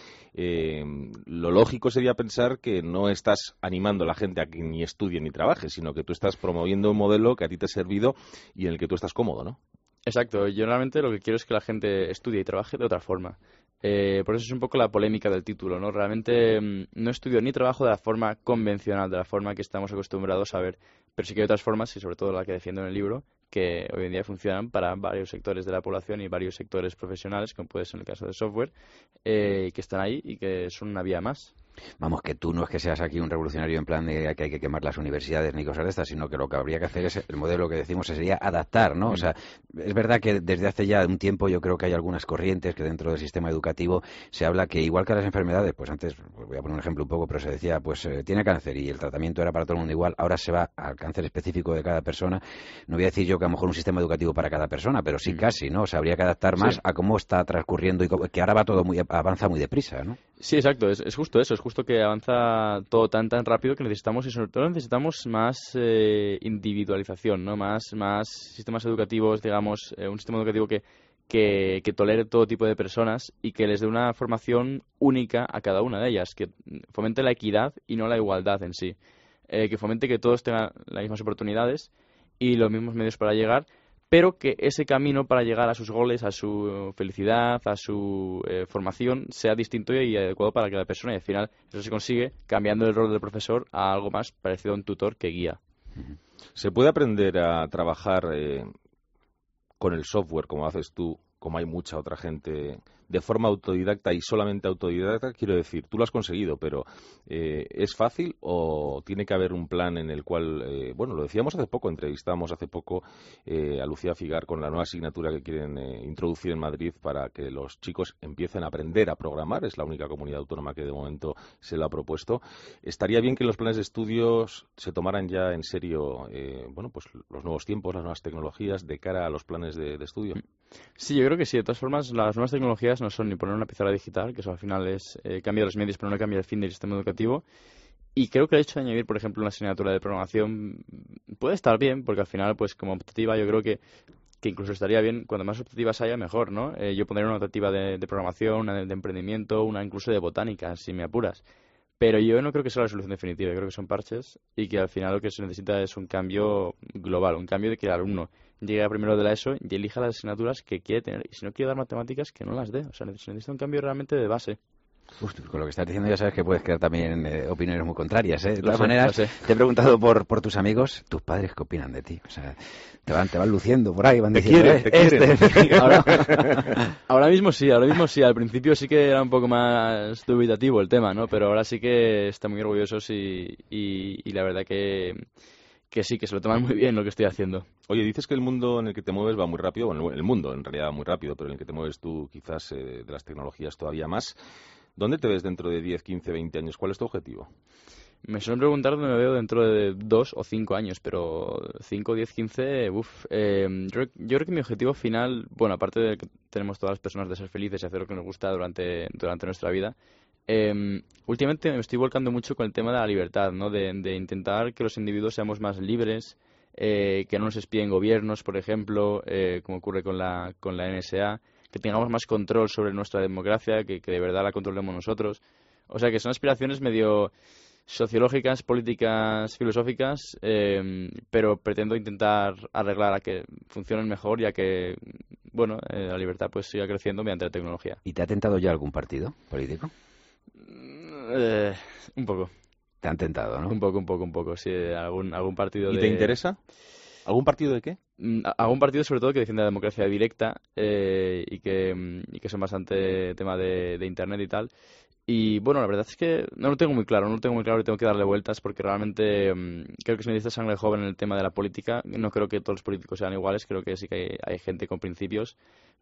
Lo lógico sería pensar que no estás animando a la gente a que ni estudie ni trabaje, sino que tú estás promoviendo un modelo que a ti te ha servido y en el que tú estás cómodo, ¿no? Exacto, yo realmente lo que quiero es que la gente estudie y trabaje de otra forma. Por eso es un poco la polémica del título, ¿no? Realmente no estudio ni trabajo de la forma convencional, de la forma que estamos acostumbrados a ver, pero sí que hay otras formas, y sobre todo la que defiendo en el libro, que hoy en día funcionan para varios sectores de la población y varios sectores profesionales, como puede ser en el caso del software, que están ahí y que son una vía más. Vamos, que tú no es que seas aquí un revolucionario en plan de que hay que quemar las universidades ni cosas de estas, sino que lo que habría que hacer es, el modelo que decimos sería adaptar, ¿no? O sea, es verdad que desde hace ya un tiempo yo creo que hay algunas corrientes que dentro del sistema educativo se habla que igual que las enfermedades, pues antes, pues voy a poner un ejemplo un poco, pero se decía, pues tiene cáncer y el tratamiento era para todo el mundo igual, ahora se va al cáncer específico de cada persona. No voy a decir yo que a lo mejor un sistema educativo para cada persona, pero sí casi, ¿no? O sea, habría que adaptar más a cómo está transcurriendo y que ahora va todo avanza muy deprisa, ¿no? Sí, exacto, es justo eso, es justo que avanza todo tan rápido que necesitamos, y sobre todo necesitamos más individualización, ¿no? Más sistemas educativos, digamos, un sistema educativo que tolere todo tipo de personas y que les dé una formación única a cada una de ellas, que fomente la equidad y no la igualdad en sí, que fomente que todos tengan las mismas oportunidades y los mismos medios para llegar, pero que ese camino para llegar a sus goles, a su felicidad, a su formación, sea distinto y adecuado para cada persona. Y al final eso se consigue cambiando el rol del profesor a algo más parecido a un tutor que guía. ¿Se puede aprender a trabajar con el software como haces tú, como hay mucha otra gente, de forma autodidacta y solamente autodidacta? Quiero decir, tú lo has conseguido, pero ¿es fácil o tiene que haber un plan en el cual, bueno, lo decíamos hace poco, entrevistamos hace poco a Lucía Figar con la nueva asignatura que quieren introducir en Madrid para que los chicos empiecen a aprender a programar? Es la única comunidad autónoma que de momento se lo ha propuesto. Estaría bien que los planes de estudios se tomaran ya en serio, bueno, pues los nuevos tiempos, las nuevas tecnologías de cara a los planes de estudio. Sí, yo creo que sí. De todas formas, las nuevas tecnologías no son ni poner una pizarra digital, que eso al final es cambiar los medios, pero no cambia el fin del sistema educativo. Y creo que el hecho de añadir, por ejemplo, una asignatura de programación puede estar bien, porque al final, pues como optativa, yo creo que incluso estaría bien, cuanto más optativas haya, mejor, ¿no? Yo pondría una optativa de programación, una de emprendimiento, una incluso de botánica, si me apuras. Pero yo no creo que sea la solución definitiva. Yo creo que son parches y que al final lo que se necesita es un cambio global, un cambio de que el alumno llegue a primero de la ESO y elija las asignaturas que quiere tener. Y si no quiere dar matemáticas, que no las dé. O sea, se necesita un cambio realmente de base. Uf, con lo que estás diciendo ya sabes que puedes crear también opiniones muy contrarias, ¿eh? De todas Lo sé, maneras, lo sé. te he preguntado por tus amigos, tus padres, ¿qué opinan de ti? O sea, te van luciendo por ahí, van Te diciendo, quieren, te quieren. Ahora mismo sí. Al principio sí que era un poco más dubitativo el tema, ¿no? Pero ahora sí que están muy orgullosos y la verdad que sí, que se lo toman muy bien lo que estoy haciendo. Oye, dices que el mundo en el que te mueves va muy rápido. Bueno, el mundo en realidad va muy rápido, pero en el que te mueves tú quizás de las tecnologías todavía más. ¿Dónde te ves dentro de 10, 15, 20 años? ¿Cuál es tu objetivo? Me suelen preguntar dónde me veo dentro de 2 o 5 años, pero 5, 10, 15, yo creo que mi objetivo final, bueno, aparte de que tenemos todas las personas de ser felices y hacer lo que nos gusta durante nuestra vida, últimamente me estoy volcando mucho con el tema de la libertad, ¿no? De intentar que los individuos seamos más libres, que no nos espíen gobiernos, por ejemplo, como ocurre con la NSA, que tengamos más control sobre nuestra democracia, que de verdad la controlemos nosotros. O sea, que son aspiraciones medio sociológicas, políticas, filosóficas, pero pretendo intentar arreglar a que funcionen mejor y a que, bueno, la libertad pues siga creciendo mediante la tecnología. ¿Y te ha tentado ya algún partido político? Un poco. Te han tentado, ¿no? Un poco, sí, algún partido. ¿Y te interesa? ¿Algún partido de qué? Algún partido sobre todo que defienda la democracia directa y que son bastante tema de internet y tal. Y bueno, la verdad es que no lo tengo muy claro y tengo que darle vueltas porque realmente creo que se necesita sangre joven en el tema de la política. No creo que todos los políticos sean iguales, creo que sí que hay gente con principios,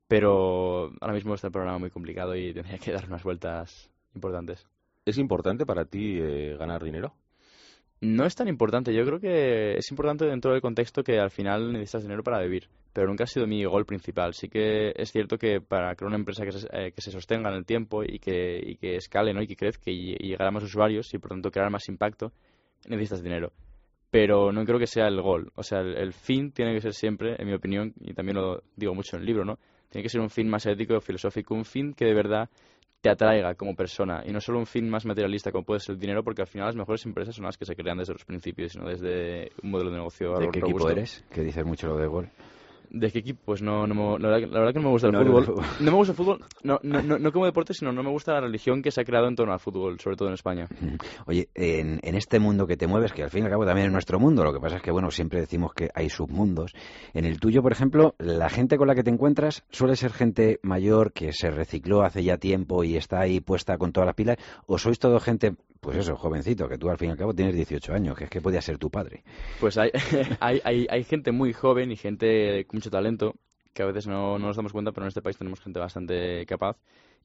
pero ahora mismo está el programa muy complicado y tendría que dar unas vueltas importantes. ¿Es importante para ti ganar dinero? No es tan importante. Yo creo que es importante dentro del contexto que al final necesitas dinero para vivir, pero nunca ha sido mi goal principal. Sí que es cierto que para crear una empresa que se sostenga en el tiempo y que escale, ¿no? Y que crezca y llegar a más usuarios y por tanto crear más impacto, necesitas dinero. Pero no creo que sea el goal. O sea, el fin tiene que ser siempre, en mi opinión, y también lo digo mucho en el libro, ¿no? Tiene que ser un fin más ético, filosófico, un fin que de verdad te atraiga como persona y no solo un fin más materialista como puede ser el dinero, porque al final las mejores empresas son las que se crean desde los principios, sino desde un modelo de negocio robusto. ¿De qué equipo eres? Que dices mucho lo de gol. ¿De qué equipo? Pues la verdad que no me gusta el fútbol. No me gusta el fútbol, no como deporte, sino no me gusta la religión que se ha creado en torno al fútbol, sobre todo en España. Oye, en este mundo que te mueves, que al fin y al cabo también es nuestro mundo, lo que pasa es que, bueno, siempre decimos que hay submundos. En el tuyo, por ejemplo, la gente con la que te encuentras suele ser gente mayor que se recicló hace ya tiempo y está ahí puesta con todas las pilas, o sois todo gente, pues eso, jovencito, que tú al fin y al cabo tienes 18 años, que es que podía ser tu padre. Pues hay gente muy joven y gente con mucho talento, que a veces no nos damos cuenta, pero en este país tenemos gente bastante capaz.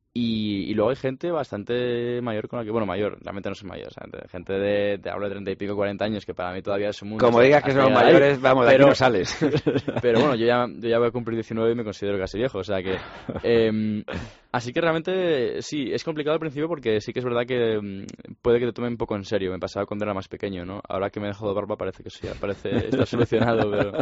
Y luego hay gente bastante mayor con la que... Bueno, mayor, realmente no soy mayor. O sea, gente de hablo de 30 y pico, 40 años, que para mí todavía es un mundo... Como digas que son mayores, vamos, de aquí no sales. Pero bueno, yo ya voy a cumplir 19 y me considero casi viejo. O sea que... así que realmente sí, es complicado al principio porque sí que es verdad que puede que te tome un poco en serio. Me pasaba cuando era más pequeño, ¿no? Ahora que me he dejado barba parece que sí, parece estar solucionado, pero...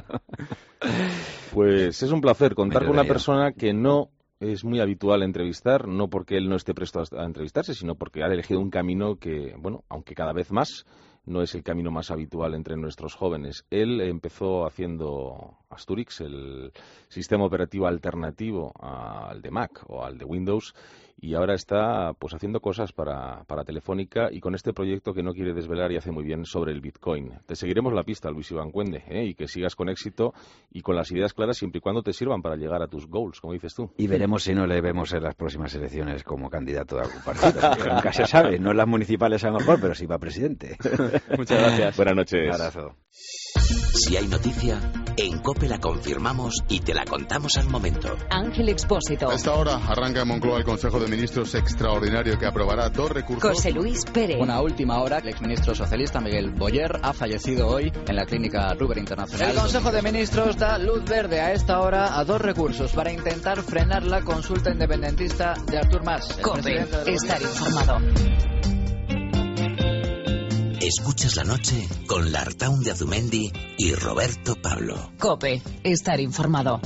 Pues es un placer contar con una persona que no es muy habitual entrevistar, no porque él no esté presto a entrevistarse, sino porque ha elegido un camino que, bueno, aunque cada vez más, no es el camino más habitual entre nuestros jóvenes. Él empezó haciendo Asturix, el sistema operativo alternativo al de Mac o al de Windows, y ahora está pues haciendo cosas para Telefónica y con este proyecto que no quiere desvelar y hace muy bien sobre el Bitcoin. Te seguiremos la pista, Luis Iván Cuende, y que sigas con éxito y con las ideas claras siempre y cuando te sirvan para llegar a tus goals, como dices tú. Y veremos si no le vemos en las próximas elecciones como candidato de algún partido. Nunca se sabe, no en las municipales a lo mejor, pero sí va presidente. Muchas gracias. Buenas noches. Un abrazo. Si hay noticia, en COPE la confirmamos y te la contamos al momento. Ángel Expósito. A esta hora arranca en Moncloa el Consejo de Ministros extraordinario que aprobará 2 recursos. José Luis Pérez. Una última hora, el exministro socialista Miguel Boyer ha fallecido hoy en la clínica Ruber Internacional. El Consejo de Ministros da luz verde a esta hora a 2 recursos para intentar frenar la consulta independentista de Artur Mas. COPE, estar informado. Escuchas la noche con Lartaun de Azumendi y Roberto Pablo. COPE, estar informado.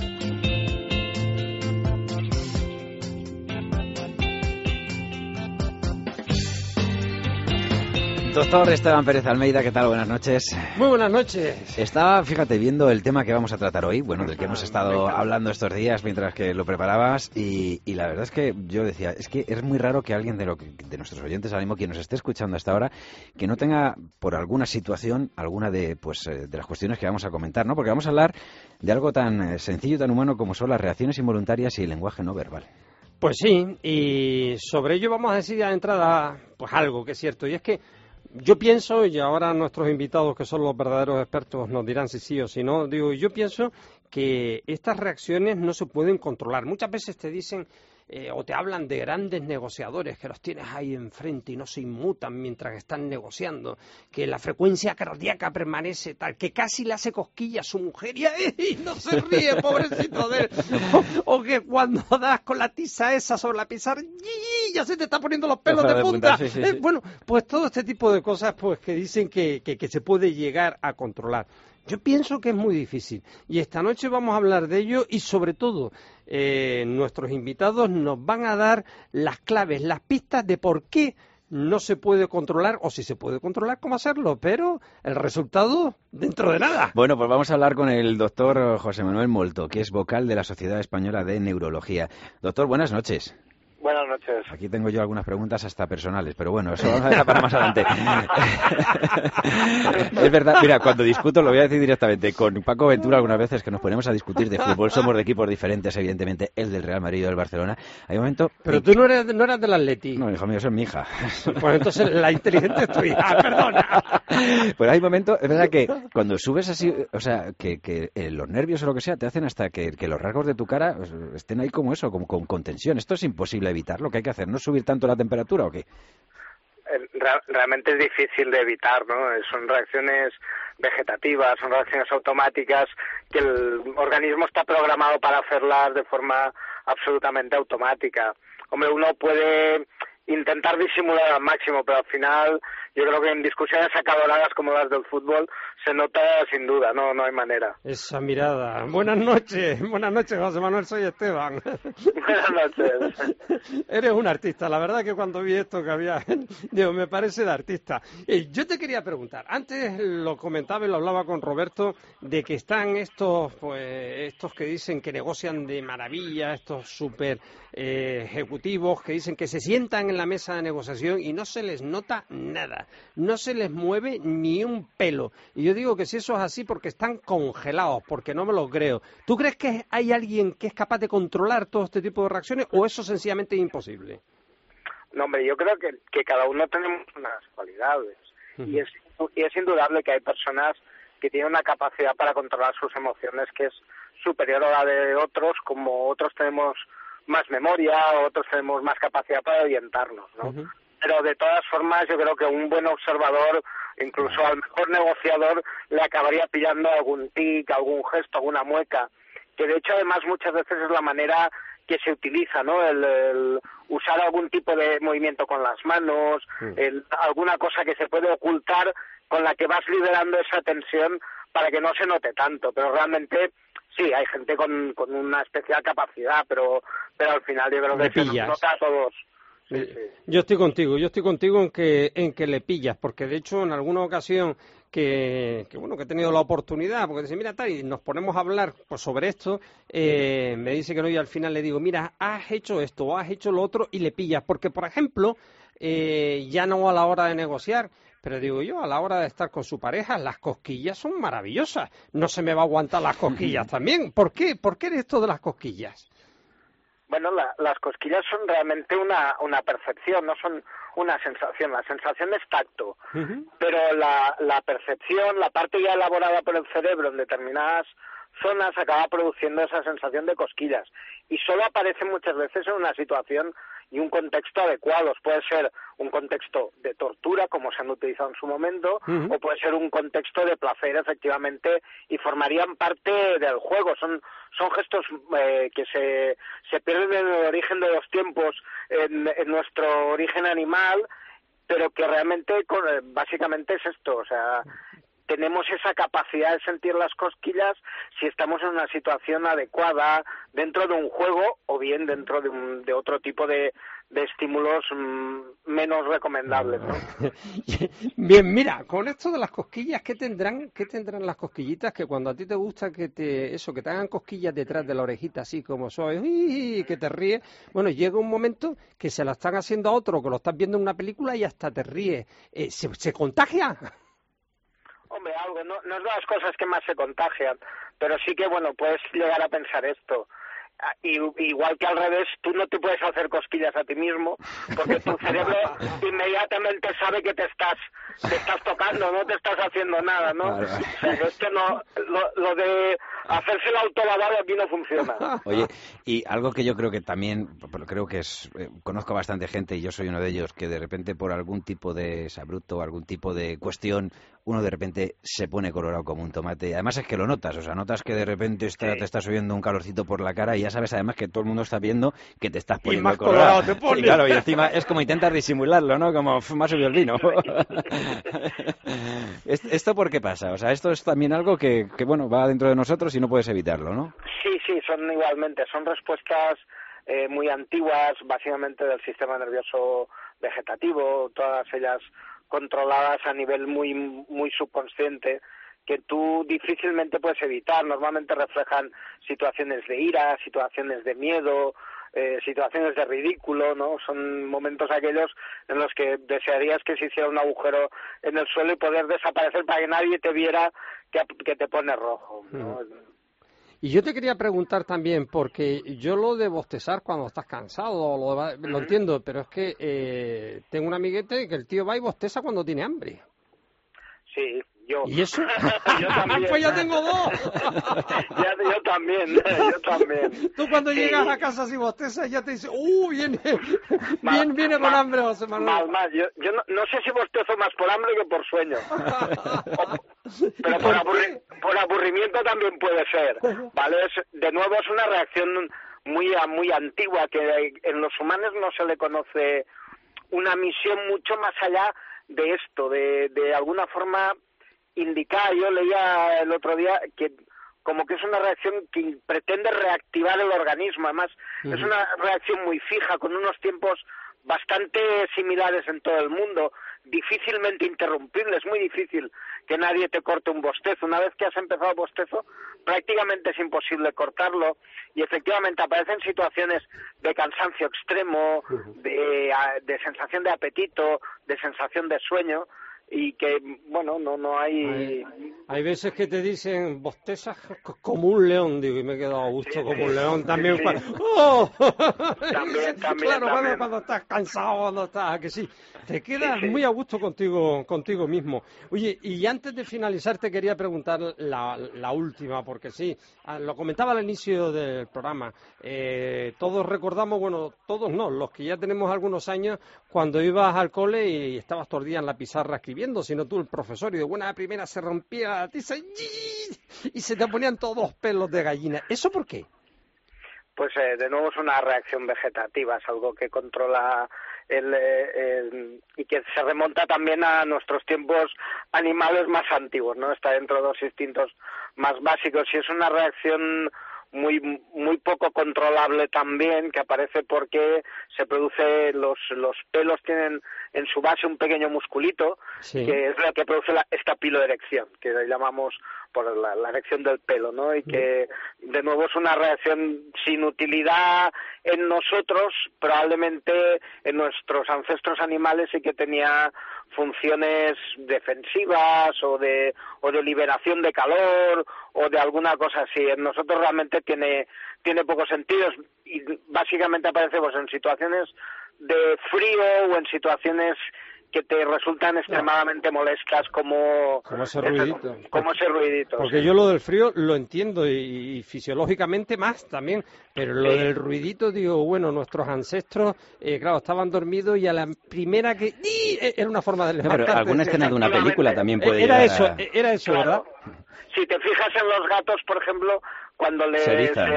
Doctor Esteban Pérez Almeida, ¿qué tal? Buenas noches. Muy buenas noches. Estaba, fíjate, viendo el tema que vamos a tratar hoy, bueno, del que hemos estado hablando estos días mientras que lo preparabas, y la verdad es que yo decía, es que es muy raro que alguien de nuestros oyentes, ahora mismo, quien nos esté escuchando hasta ahora, que no tenga por alguna situación, alguna de las cuestiones que vamos a comentar, ¿no? Porque vamos a hablar de algo tan sencillo y tan humano como son las reacciones involuntarias y el lenguaje no verbal. Pues sí, y sobre ello vamos a decir de entrada pues algo que es cierto, y es que yo pienso, y ahora nuestros invitados que son los verdaderos expertos nos dirán si sí o si no, yo pienso que estas reacciones no se pueden controlar. Muchas veces te dicen o te hablan de grandes negociadores que los tienes ahí enfrente y no se inmutan mientras están negociando, que la frecuencia cardíaca permanece tal, que casi le hace cosquillas a su mujer y no se ríe, pobrecito de él, o que cuando das con la tiza esa sobre la pizarra, ya se te está poniendo los pelos de punta. Sí. Bueno, pues todo este tipo de cosas pues que dicen que se puede llegar a controlar. Yo pienso que es muy difícil y esta noche vamos a hablar de ello y sobre todo nuestros invitados nos van a dar las claves, las pistas de por qué no se puede controlar o si se puede controlar, cómo hacerlo, pero el resultado dentro de nada. Bueno, pues vamos a hablar con el doctor José Manuel Molto, que es vocal de la Sociedad Española de Neurología. Doctor, buenas noches. Buenas noches. Aquí tengo yo algunas preguntas hasta personales, pero bueno, eso vamos a dejar para más adelante. Es verdad, mira, cuando discuto, lo voy a decir directamente, con Paco Ventura algunas veces que nos ponemos a discutir de fútbol, somos de equipos diferentes, evidentemente, el del Real Madrid y el del Barcelona. Hay un momento... Pero tú no eras del Atleti. No, hijo mío, eso es mi hija. Pues entonces la inteligente es tu hija, perdona. Pues hay momentos, es verdad que cuando subes así, o sea, que los nervios o lo que sea te hacen hasta que los rasgos de tu cara estén ahí como eso, como con tensión. Esto es imposible evitar. Lo que hay que hacer, ¿no subir tanto la temperatura o qué? Realmente es difícil de evitar, ¿no? Son reacciones vegetativas, son reacciones automáticas que el organismo está programado para hacerlas de forma absolutamente automática. Hombre, uno puede intentar disimular al máximo, pero al final yo creo que en discusiones acaloradas como las del fútbol se nota sin duda, no hay manera. Esa mirada. Buenas noches, José Manuel, soy Esteban. Buenas noches. Eres un artista, la verdad que cuando vi esto que había, digo, me parece de artista. Yo te quería preguntar, antes lo comentaba y lo hablaba con Roberto, de que están estos que dicen que negocian de maravilla, estos súper ejecutivos que dicen que se sientan en la mesa de negociación y no se les nota nada, no se les mueve ni un pelo. Y yo digo que si eso es así porque están congelados, porque no me lo creo. ¿Tú crees que hay alguien que es capaz de controlar todo este tipo de reacciones o eso sencillamente es imposible? No, hombre, yo creo que cada uno tenemos unas cualidades y es indudable que hay personas que tienen una capacidad para controlar sus emociones que es superior a la de otros, como otros tenemos más memoria, otros tenemos más capacidad para orientarnos, ¿no? Pero de todas formas yo creo que un buen observador, incluso al mejor negociador, le acabaría pillando algún tic, algún gesto, alguna mueca, que de hecho además muchas veces es la manera que se utiliza, ¿no? El usar algún tipo de movimiento con las manos, alguna cosa que se puede ocultar con la que vas liberando esa tensión para que no se note tanto, pero realmente sí, hay gente con una especial capacidad, pero al final yo creo que se nos nota a todos. Sí. Yo estoy contigo en que le pillas, porque de hecho en alguna ocasión que bueno, que he tenido la oportunidad, porque dice, mira, tal, y nos ponemos a hablar pues, sobre esto, me dice que no, y al final le digo, mira, has hecho esto, o has hecho lo otro, y le pillas, porque, por ejemplo, ya no a la hora de negociar, pero digo yo, a la hora de estar con su pareja, las cosquillas son maravillosas, no se me va a aguantar las cosquillas también. ¿Por qué? ¿Por qué esto de las cosquillas? Bueno, las cosquillas son realmente una percepción, no son una sensación. La sensación es tacto, pero la percepción, la parte ya elaborada por el cerebro en determinadas zonas acaba produciendo esa sensación de cosquillas y solo aparece muchas veces en una situación y un contexto adecuados. Puede ser un contexto de tortura, como se han utilizado en su momento, o puede ser un contexto de placer, efectivamente, y formarían parte del juego. Son gestos que se pierden en el origen de los tiempos, en nuestro origen animal, pero que realmente, básicamente es esto, o sea, tenemos esa capacidad de sentir las cosquillas si estamos en una situación adecuada dentro de un juego o bien dentro de otro tipo de estímulos menos recomendables, ¿no? Bien, mira, con esto de las cosquillas, ¿qué tendrán las cosquillitas que cuando a ti te gusta que te hagan cosquillas detrás de la orejita así como soy, que te ríes? Bueno, llega un momento que se la están haciendo a otro, que lo estás viendo en una película y hasta te ríes. ¿Se contagia? Hombre, algo, no es de las cosas que más se contagian, pero sí que, bueno, puedes llegar a pensar esto. Igual que al revés, tú no te puedes hacer cosquillas a ti mismo, porque tu cerebro inmediatamente sabe que te estás tocando, no te estás haciendo nada, ¿no? Claro. O sea, que esto no, lo de hacerse el autolavado aquí no funciona. Oye, y algo que yo creo que también, creo que conozco bastante gente, y yo soy uno de ellos, que de repente por algún tipo de sabruto, algún tipo de cuestión, uno de repente se pone colorado como un tomate. Y además es que lo notas, o sea, notas que de repente te está subiendo un calorcito por la cara y ya sabes además que todo el mundo está viendo que te estás poniendo más colorado. Te pones. Sí, claro, y encima es como intentas disimularlo, ¿no? Como me ha subido el vino. ¿Esto por qué pasa? O sea, esto es también algo que bueno, va dentro de nosotros y no puedes evitarlo, ¿no? Sí, son respuestas muy antiguas, básicamente del sistema nervioso vegetativo, todas ellas controladas a nivel muy muy subconsciente, que tú difícilmente puedes evitar. Normalmente reflejan situaciones de ira, situaciones de miedo, situaciones de ridículo, ¿no? Son momentos aquellos en los que desearías que se hiciera un agujero en el suelo y poder desaparecer para que nadie te viera que te pone rojo, ¿no? Y yo te quería preguntar también, porque yo lo de bostezar cuando estás cansado, lo entiendo, pero es que tengo un amiguete que el tío va y bosteza cuando tiene hambre. Sí, yo. ¿Y eso? Yo también. Pues ya tengo dos. Yo también. Tú cuando llegas a casa si bostezas ya te dices, viene con hambre José Manuel. Más. Yo no sé si bostezo más por hambre que por sueño. Pero por aburrimiento también puede ser, ¿vale? De nuevo es una reacción muy antigua que en los humanos no se le conoce una misión mucho más allá de esto, de alguna forma indicar. Yo leía el otro día que como que es una reacción que pretende reactivar el organismo. Además, es una reacción muy fija, con unos tiempos bastante similares en todo el mundo, difícilmente interrumpible. Es muy difícil que nadie te corte un bostezo. Una vez que has empezado el bostezo, prácticamente es imposible cortarlo, y efectivamente aparecen situaciones de cansancio extremo, de sensación de apetito, de sensación de sueño, y que, bueno, no hay... Hay veces que te dicen, bostezas como un león, digo, y me he quedado a gusto como un león también. Sí. ¡Oh! También. Claro, cuando estás cansado, cuando estás... que sí, te quedas muy a gusto contigo mismo. Oye, y antes de finalizar te quería preguntar la última, porque sí, lo comentaba al inicio del programa, todos recordamos, bueno, todos no, los que ya tenemos algunos años, cuando ibas al cole y estabas todo el día en la pizarra escribiendo, sino tú el profesor, y de buena primera se rompía la tiza y se te ponían todos los pelos de gallina. ¿Eso por qué? Pues de nuevo es una reacción vegetativa, es algo que controla y que se remonta también a nuestros tiempos animales más antiguos, ¿no? Está dentro de los instintos más básicos, y es una reacción muy poco controlable también, que aparece porque se produce, los pelos tienen en su base un pequeño musculito, Sí. que es lo que produce esta piloerección, que le llamamos por la erección del pelo, ¿no? Y que de nuevo es una reacción sin utilidad en nosotros, probablemente en nuestros ancestros animales sí que tenía funciones defensivas o de liberación de calor o de alguna cosa así. En nosotros realmente tiene pocos sentidos y básicamente aparece pues en situaciones de frío o en situaciones que te resultan extremadamente molestas como ese ruidito. Como ese ruidito. Porque sí. yo lo del frío lo entiendo y fisiológicamente más también, pero lo del ruidito, digo, bueno, nuestros ancestros, claro, estaban dormidos y a la primera que... Era una forma de levantarte. Pero alguna escena de una película también puede Era llegar era eso, ¿verdad? Si te fijas en los gatos, por ejemplo, cuando les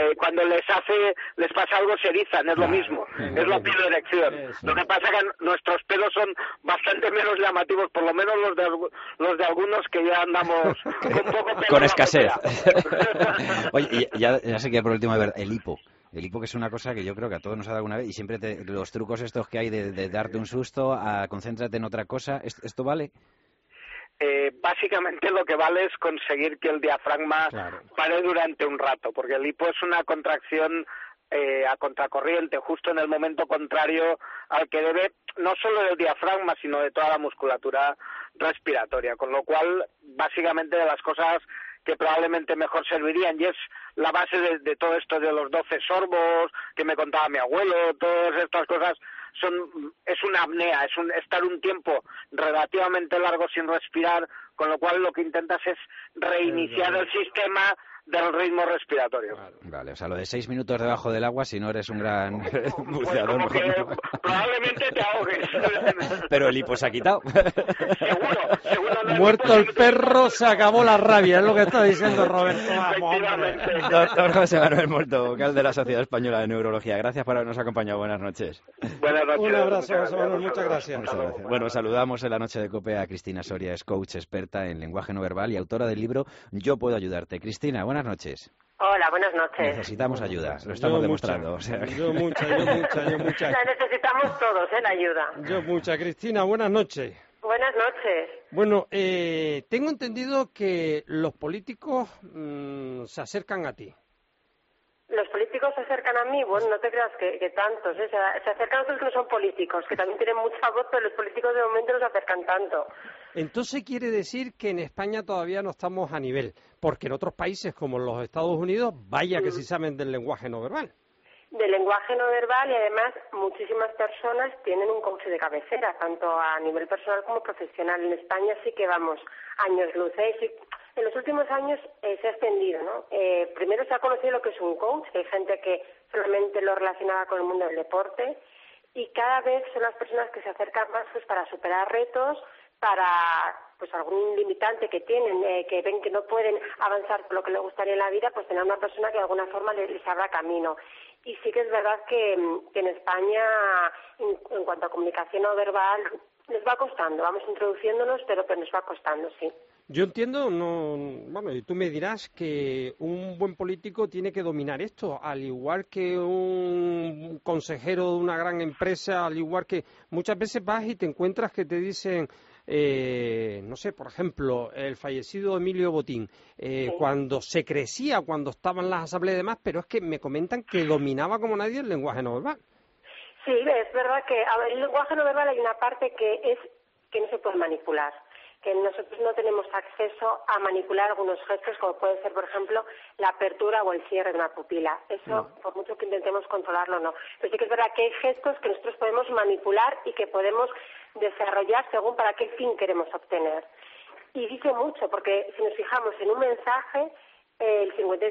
pasa algo se erizan, es lo mismo, es la piloerección. Lo que pasa es que nuestros pelos son bastante menos llamativos, por lo menos los de algunos que ya andamos con poco pelo. Con escasez. Oye, y ya sé que por último, a ver, el hipo. El hipo, que es una cosa que yo creo que a todos nos ha dado alguna vez, y siempre los trucos estos que hay de darte un susto, a concéntrate en otra cosa, ¿esto vale? Básicamente lo que vale es conseguir que el diafragma pare durante un rato, porque el hipo es una contracción a contracorriente, justo en el momento contrario al que debe no solo del diafragma, sino de toda la musculatura respiratoria, con lo cual básicamente de las cosas que probablemente mejor servirían, y es la base de todo esto de los 12 sorbos que me contaba mi abuelo, todas estas cosas es una apnea, es estar un tiempo relativamente largo sin respirar, con lo cual lo que intentas es reiniciar el sistema del ritmo respiratorio. Vale, o sea, lo de 6 minutos debajo del agua, si no eres un gran buceador, como que mejor no. probablemente te ahogues. Pero el hipo se ha quitado. Seguro. Muerto el perro, se acabó la rabia, es lo que está diciendo Roberto. Doctor José Manuel Molto, vocal de la Sociedad Española de Neurología. Gracias por habernos acompañado. Buenas noches. Buenas noches. Un abrazo, José Manuel, muchas gracias. Bueno, saludamos en la noche de COPE a Cristina Soria, es coach experta en lenguaje no verbal y autora del libro Yo puedo ayudarte. Cristina, buenas noches. Hola, buenas noches. Necesitamos ayuda, lo estamos demostrando. O sea, Yo mucha. La necesitamos todos, la ayuda. Yo mucha. Cristina, buenas noches. Buenas noches. Bueno, tengo entendido que los políticos se acercan a ti. Los políticos se acercan a mí, bueno, no te creas que tantos, ¿eh? Se acercan a otros que no son políticos, que también tienen mucha voz, pero los políticos de momento no se acercan tanto. Entonces quiere decir que en España todavía no estamos a nivel, porque en otros países como los Estados Unidos, vaya que sí saben del lenguaje no verbal. Del lenguaje no verbal, y además muchísimas personas tienen un coach de cabecera, tanto a nivel personal como profesional. En España sí que vamos años luz, sí. En los últimos años se ha extendido, ¿no? Primero se ha conocido lo que es un coach, que hay gente que solamente lo relacionaba con el mundo del deporte, y cada vez son las personas que se acercan más pues para superar retos, para pues algún limitante que tienen, que ven que no pueden avanzar por lo que les gustaría en la vida, pues tener una persona que de alguna forma les abra camino. Y sí que es verdad que en España, en cuanto a comunicación no verbal, les va costando. Vamos introduciéndonos, pero nos va costando, sí. Yo entiendo, y tú me dirás que un buen político tiene que dominar esto, al igual que un consejero de una gran empresa, al igual que muchas veces vas y te encuentras que te dicen, no sé, por ejemplo, el fallecido Emilio Botín, cuando se crecía, cuando estaban las asambleas y demás, pero es que me comentan que dominaba como nadie el lenguaje no verbal. Sí, es verdad que el lenguaje no verbal hay una parte que no se puede manipular, que nosotros no tenemos acceso a manipular algunos gestos, como puede ser, por ejemplo, la apertura o el cierre de una pupila. Eso, por mucho que intentemos controlarlo, no. Pero sí que es verdad que hay gestos que nosotros podemos manipular y que podemos desarrollar según para qué fin queremos obtener. Y dice mucho, porque si nos fijamos en un mensaje, el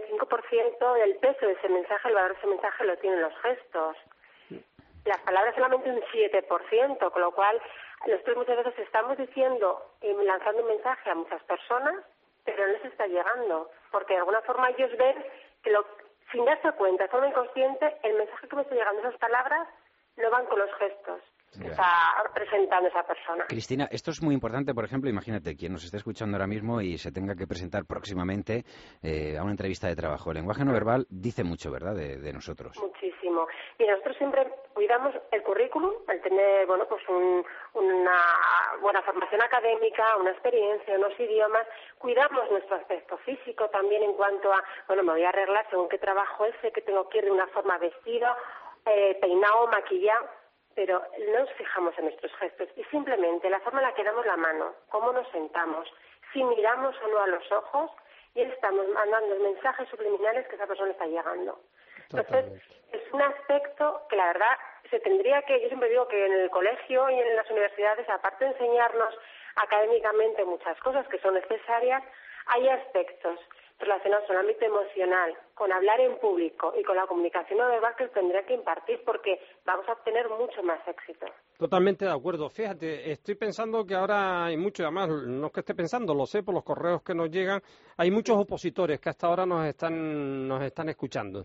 55% del peso de ese mensaje, el valor de ese mensaje lo tienen los gestos. Las palabras solamente un 7%, con lo cual nosotros muchas veces estamos diciendo y lanzando un mensaje a muchas personas, pero no les está llegando, porque de alguna forma ellos ven que sin darse cuenta, de forma inconsciente, el mensaje que me está llegando, esas palabras, no van con los gestos. que está presentando esa persona. Cristina, esto es muy importante, por ejemplo, imagínate, quien nos esté escuchando ahora mismo y se tenga que presentar próximamente a una entrevista de trabajo. El lenguaje no verbal dice mucho, ¿verdad?, de nosotros. Muchísimo. Y nosotros siempre cuidamos el currículum, el tener, bueno, pues una buena formación académica, una experiencia, unos idiomas. Cuidamos nuestro aspecto físico también en cuanto a, bueno, me voy a arreglar según qué trabajo es, sé que tengo que ir de una forma vestido, peinado, maquillado, pero no nos fijamos en nuestros gestos y simplemente la forma en la que damos la mano, cómo nos sentamos, si miramos o no a los ojos, y estamos mandando mensajes subliminales que esa persona está llegando. Entonces, es un aspecto que la verdad se tendría que, yo siempre digo que en el colegio y en las universidades, aparte de enseñarnos académicamente muchas cosas que son necesarias, hay aspectos relacionados con el ámbito emocional, con hablar en público y con la comunicación no verbal que tendría que impartir porque vamos a obtener mucho más éxito. Totalmente de acuerdo. Fíjate, estoy pensando que ahora hay mucho, además, no es que esté pensando, lo sé por los correos que nos llegan, hay muchos opositores que hasta ahora nos están escuchando.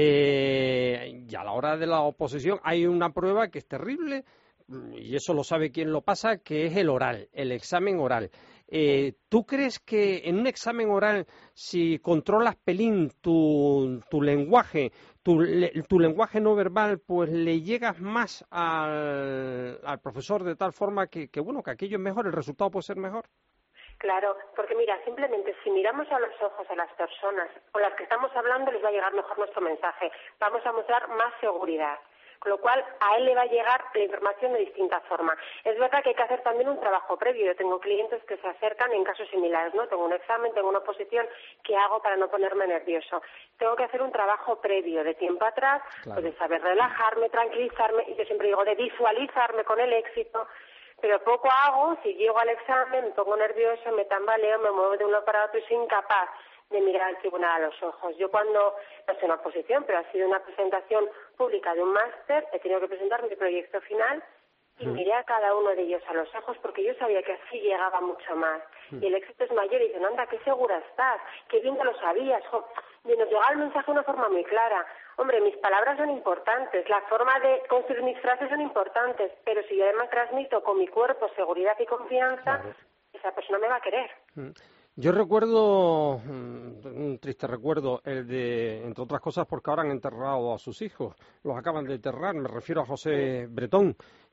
Y a la hora de la oposición hay una prueba que es terrible, y eso lo sabe quien lo pasa, que es el oral, el examen oral. ¿Tú crees que en un examen oral, si controlas pelín tu lenguaje, tu lenguaje no verbal, pues le llegas más al profesor de tal forma que aquello es mejor, el resultado puede ser mejor? Claro, porque mira, simplemente si miramos a los ojos a las personas con las que estamos hablando, les va a llegar mejor nuestro mensaje. Vamos a mostrar más seguridad. Con lo cual, a él le va a llegar la información de distinta forma. Es verdad que hay que hacer también un trabajo previo. Yo tengo clientes que se acercan en casos similares, ¿no? Tengo un examen, tengo una oposición, ¿qué hago para no ponerme nervioso? Tengo que hacer un trabajo previo de tiempo atrás, pues de saber relajarme, tranquilizarme, y yo siempre digo de visualizarme con el éxito. Pero poco hago, si llego al examen, me pongo nervioso, me tambaleo, me muevo de uno para otro y soy incapaz de mirar al tribunal a los ojos. Yo cuando, no sé, una oposición, pero ha sido una presentación pública de un máster, he tenido que presentar mi proyecto final y miré a cada uno de ellos a los ojos porque yo sabía que así llegaba mucho más. Y el éxito es mayor y dicen, anda, qué segura estás, qué bien que lo sabías. Y nos llegaba el mensaje de una forma muy clara. Hombre, mis palabras son importantes, la forma de construir mis frases son importantes, pero si yo además transmito con mi cuerpo seguridad y confianza, esa persona me va a querer. Yo recuerdo, un triste recuerdo, el de, entre otras cosas, porque ahora han enterrado a sus hijos, los acaban de enterrar, me refiero a José Bretón.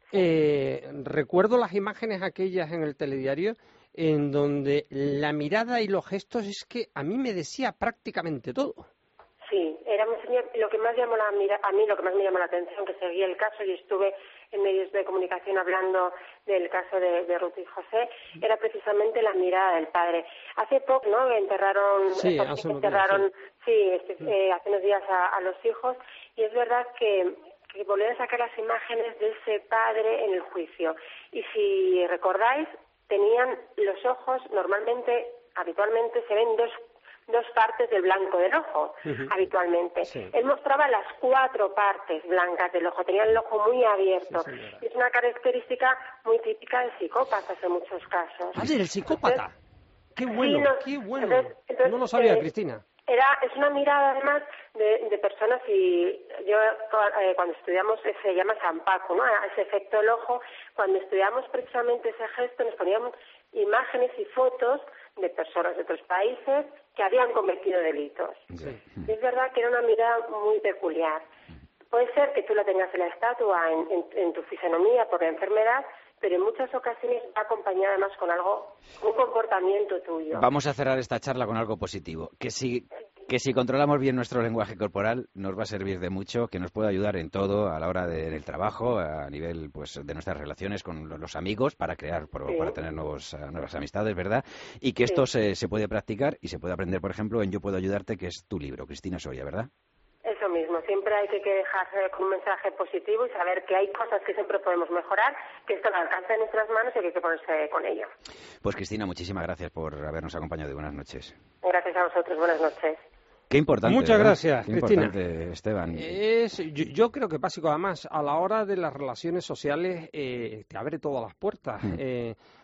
Recuerdo las imágenes aquellas en el telediario en donde la mirada y los gestos es que a mí me decía prácticamente todo. Sí, era muy señor. Lo que más llamó a mí lo que más me llamó la atención, que seguí el caso y estuve en medios de comunicación hablando del caso de Ruth y José, era precisamente la mirada del padre. Hace poco, ¿no? Enterraron, hace unos días a los hijos, y es verdad que volvieron a sacar las imágenes de ese padre en el juicio. Y si recordáis, tenían los ojos habitualmente se ven dos partes del blanco del ojo, habitualmente. Sí. Él mostraba las 4 partes blancas del ojo, tenía el ojo muy abierto. Sí, es una característica muy típica de psicópatas en muchos casos. ¡Ah, del psicópata! ¡Qué bueno, qué bueno! Entonces, no lo sabía, Cristina. Es una mirada además de personas, y yo cuando estudiamos, se llama San Paco, ¿no? Ese efecto del ojo, cuando estudiamos precisamente ese gesto nos poníamos imágenes y fotos de personas de otros países que habían cometido delitos. Sí. Y es verdad que era una mirada muy peculiar. Puede ser que tú la tengas en la estatua, en tu fisonomía por la enfermedad, pero en muchas ocasiones va acompañada además con un comportamiento tuyo. Vamos a cerrar esta charla con algo positivo, que si controlamos bien nuestro lenguaje corporal nos va a servir de mucho, que nos puede ayudar en todo a la hora del trabajo, a nivel pues de nuestras relaciones con los amigos, para crear, para tener nuevas amistades, ¿verdad? Y que esto se puede practicar y se puede aprender, por ejemplo, en Yo Puedo Ayudarte, que es tu libro, Cristina Soria, ¿verdad? Eso mismo, siempre hay que dejarse con un mensaje positivo y saber que hay cosas que siempre podemos mejorar, que esto lo alcanza en nuestras manos y que hay que ponerse con ello. Pues Cristina, muchísimas gracias por habernos acompañado y buenas noches. Gracias a vosotros, buenas noches. Qué importante. Muchas gracias, Qué Cristina. Importante, Esteban. Yo creo que básico, además, a la hora de las relaciones sociales te abre todas las puertas.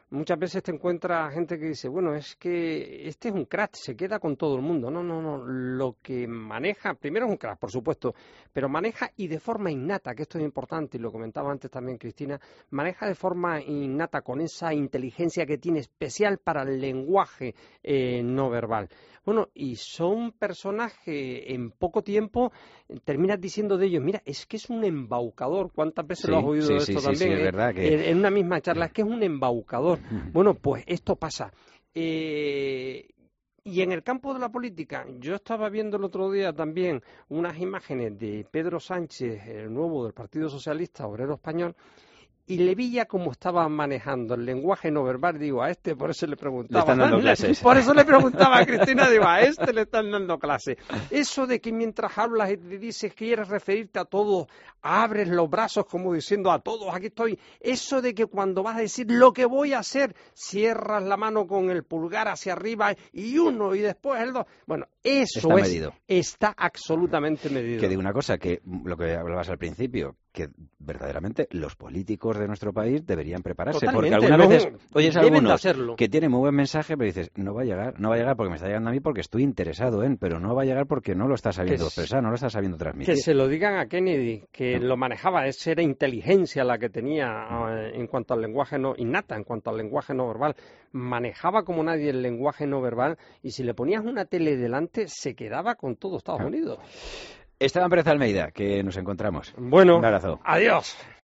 muchas veces te encuentras gente que dice, bueno, es que este es un crack, se queda con todo el mundo. No, lo que maneja, primero es un crack, por supuesto, pero maneja y de forma innata, que esto es importante, y lo comentaba antes también Cristina, maneja de forma innata con esa inteligencia que tiene especial para el lenguaje no verbal. Bueno, y son personas que en poco tiempo terminas diciendo de ellos, mira, es que es un embaucador. ¿Cuántas veces lo has oído esto también? Sí, es verdad que... En una misma charla, es que es un embaucador. Bueno, pues esto pasa. Y en el campo de la política, yo estaba viendo el otro día también unas imágenes de Pedro Sánchez, el nuevo del Partido Socialista Obrero Español, y le vi ya cómo estaba manejando el lenguaje no verbal. Digo, a este, por eso le preguntaba. Le están dando clases. Por eso le preguntaba a Cristina, digo, a este le están dando clases. Eso de que mientras hablas y te dices que quieres referirte a todos, abres los brazos como diciendo a todos, aquí estoy. Eso de que cuando vas a decir lo que voy a hacer, cierras la mano con el pulgar hacia arriba y uno y después el dos. Bueno, eso está absolutamente medido. Que digo una cosa, que lo que hablabas al principio, que verdaderamente los políticos de nuestro país deberían prepararse. Totalmente, porque algunas veces oyes a algunos hacerlo. Que tienen muy buen mensaje, pero dices, no va a llegar porque me está llegando a mí porque estoy interesado en, pero no va a llegar porque no lo está sabiendo expresar, no lo está sabiendo transmitir. Que se lo digan a Kennedy, que lo manejaba, esa era inteligencia la que tenía en cuanto al lenguaje no innata, en cuanto al lenguaje no verbal. Manejaba como nadie el lenguaje no verbal y si le ponías una tele delante se quedaba con todo Estados Unidos. Esteban Pérez Almeida, que nos encontramos. Bueno, un abrazo. Adiós.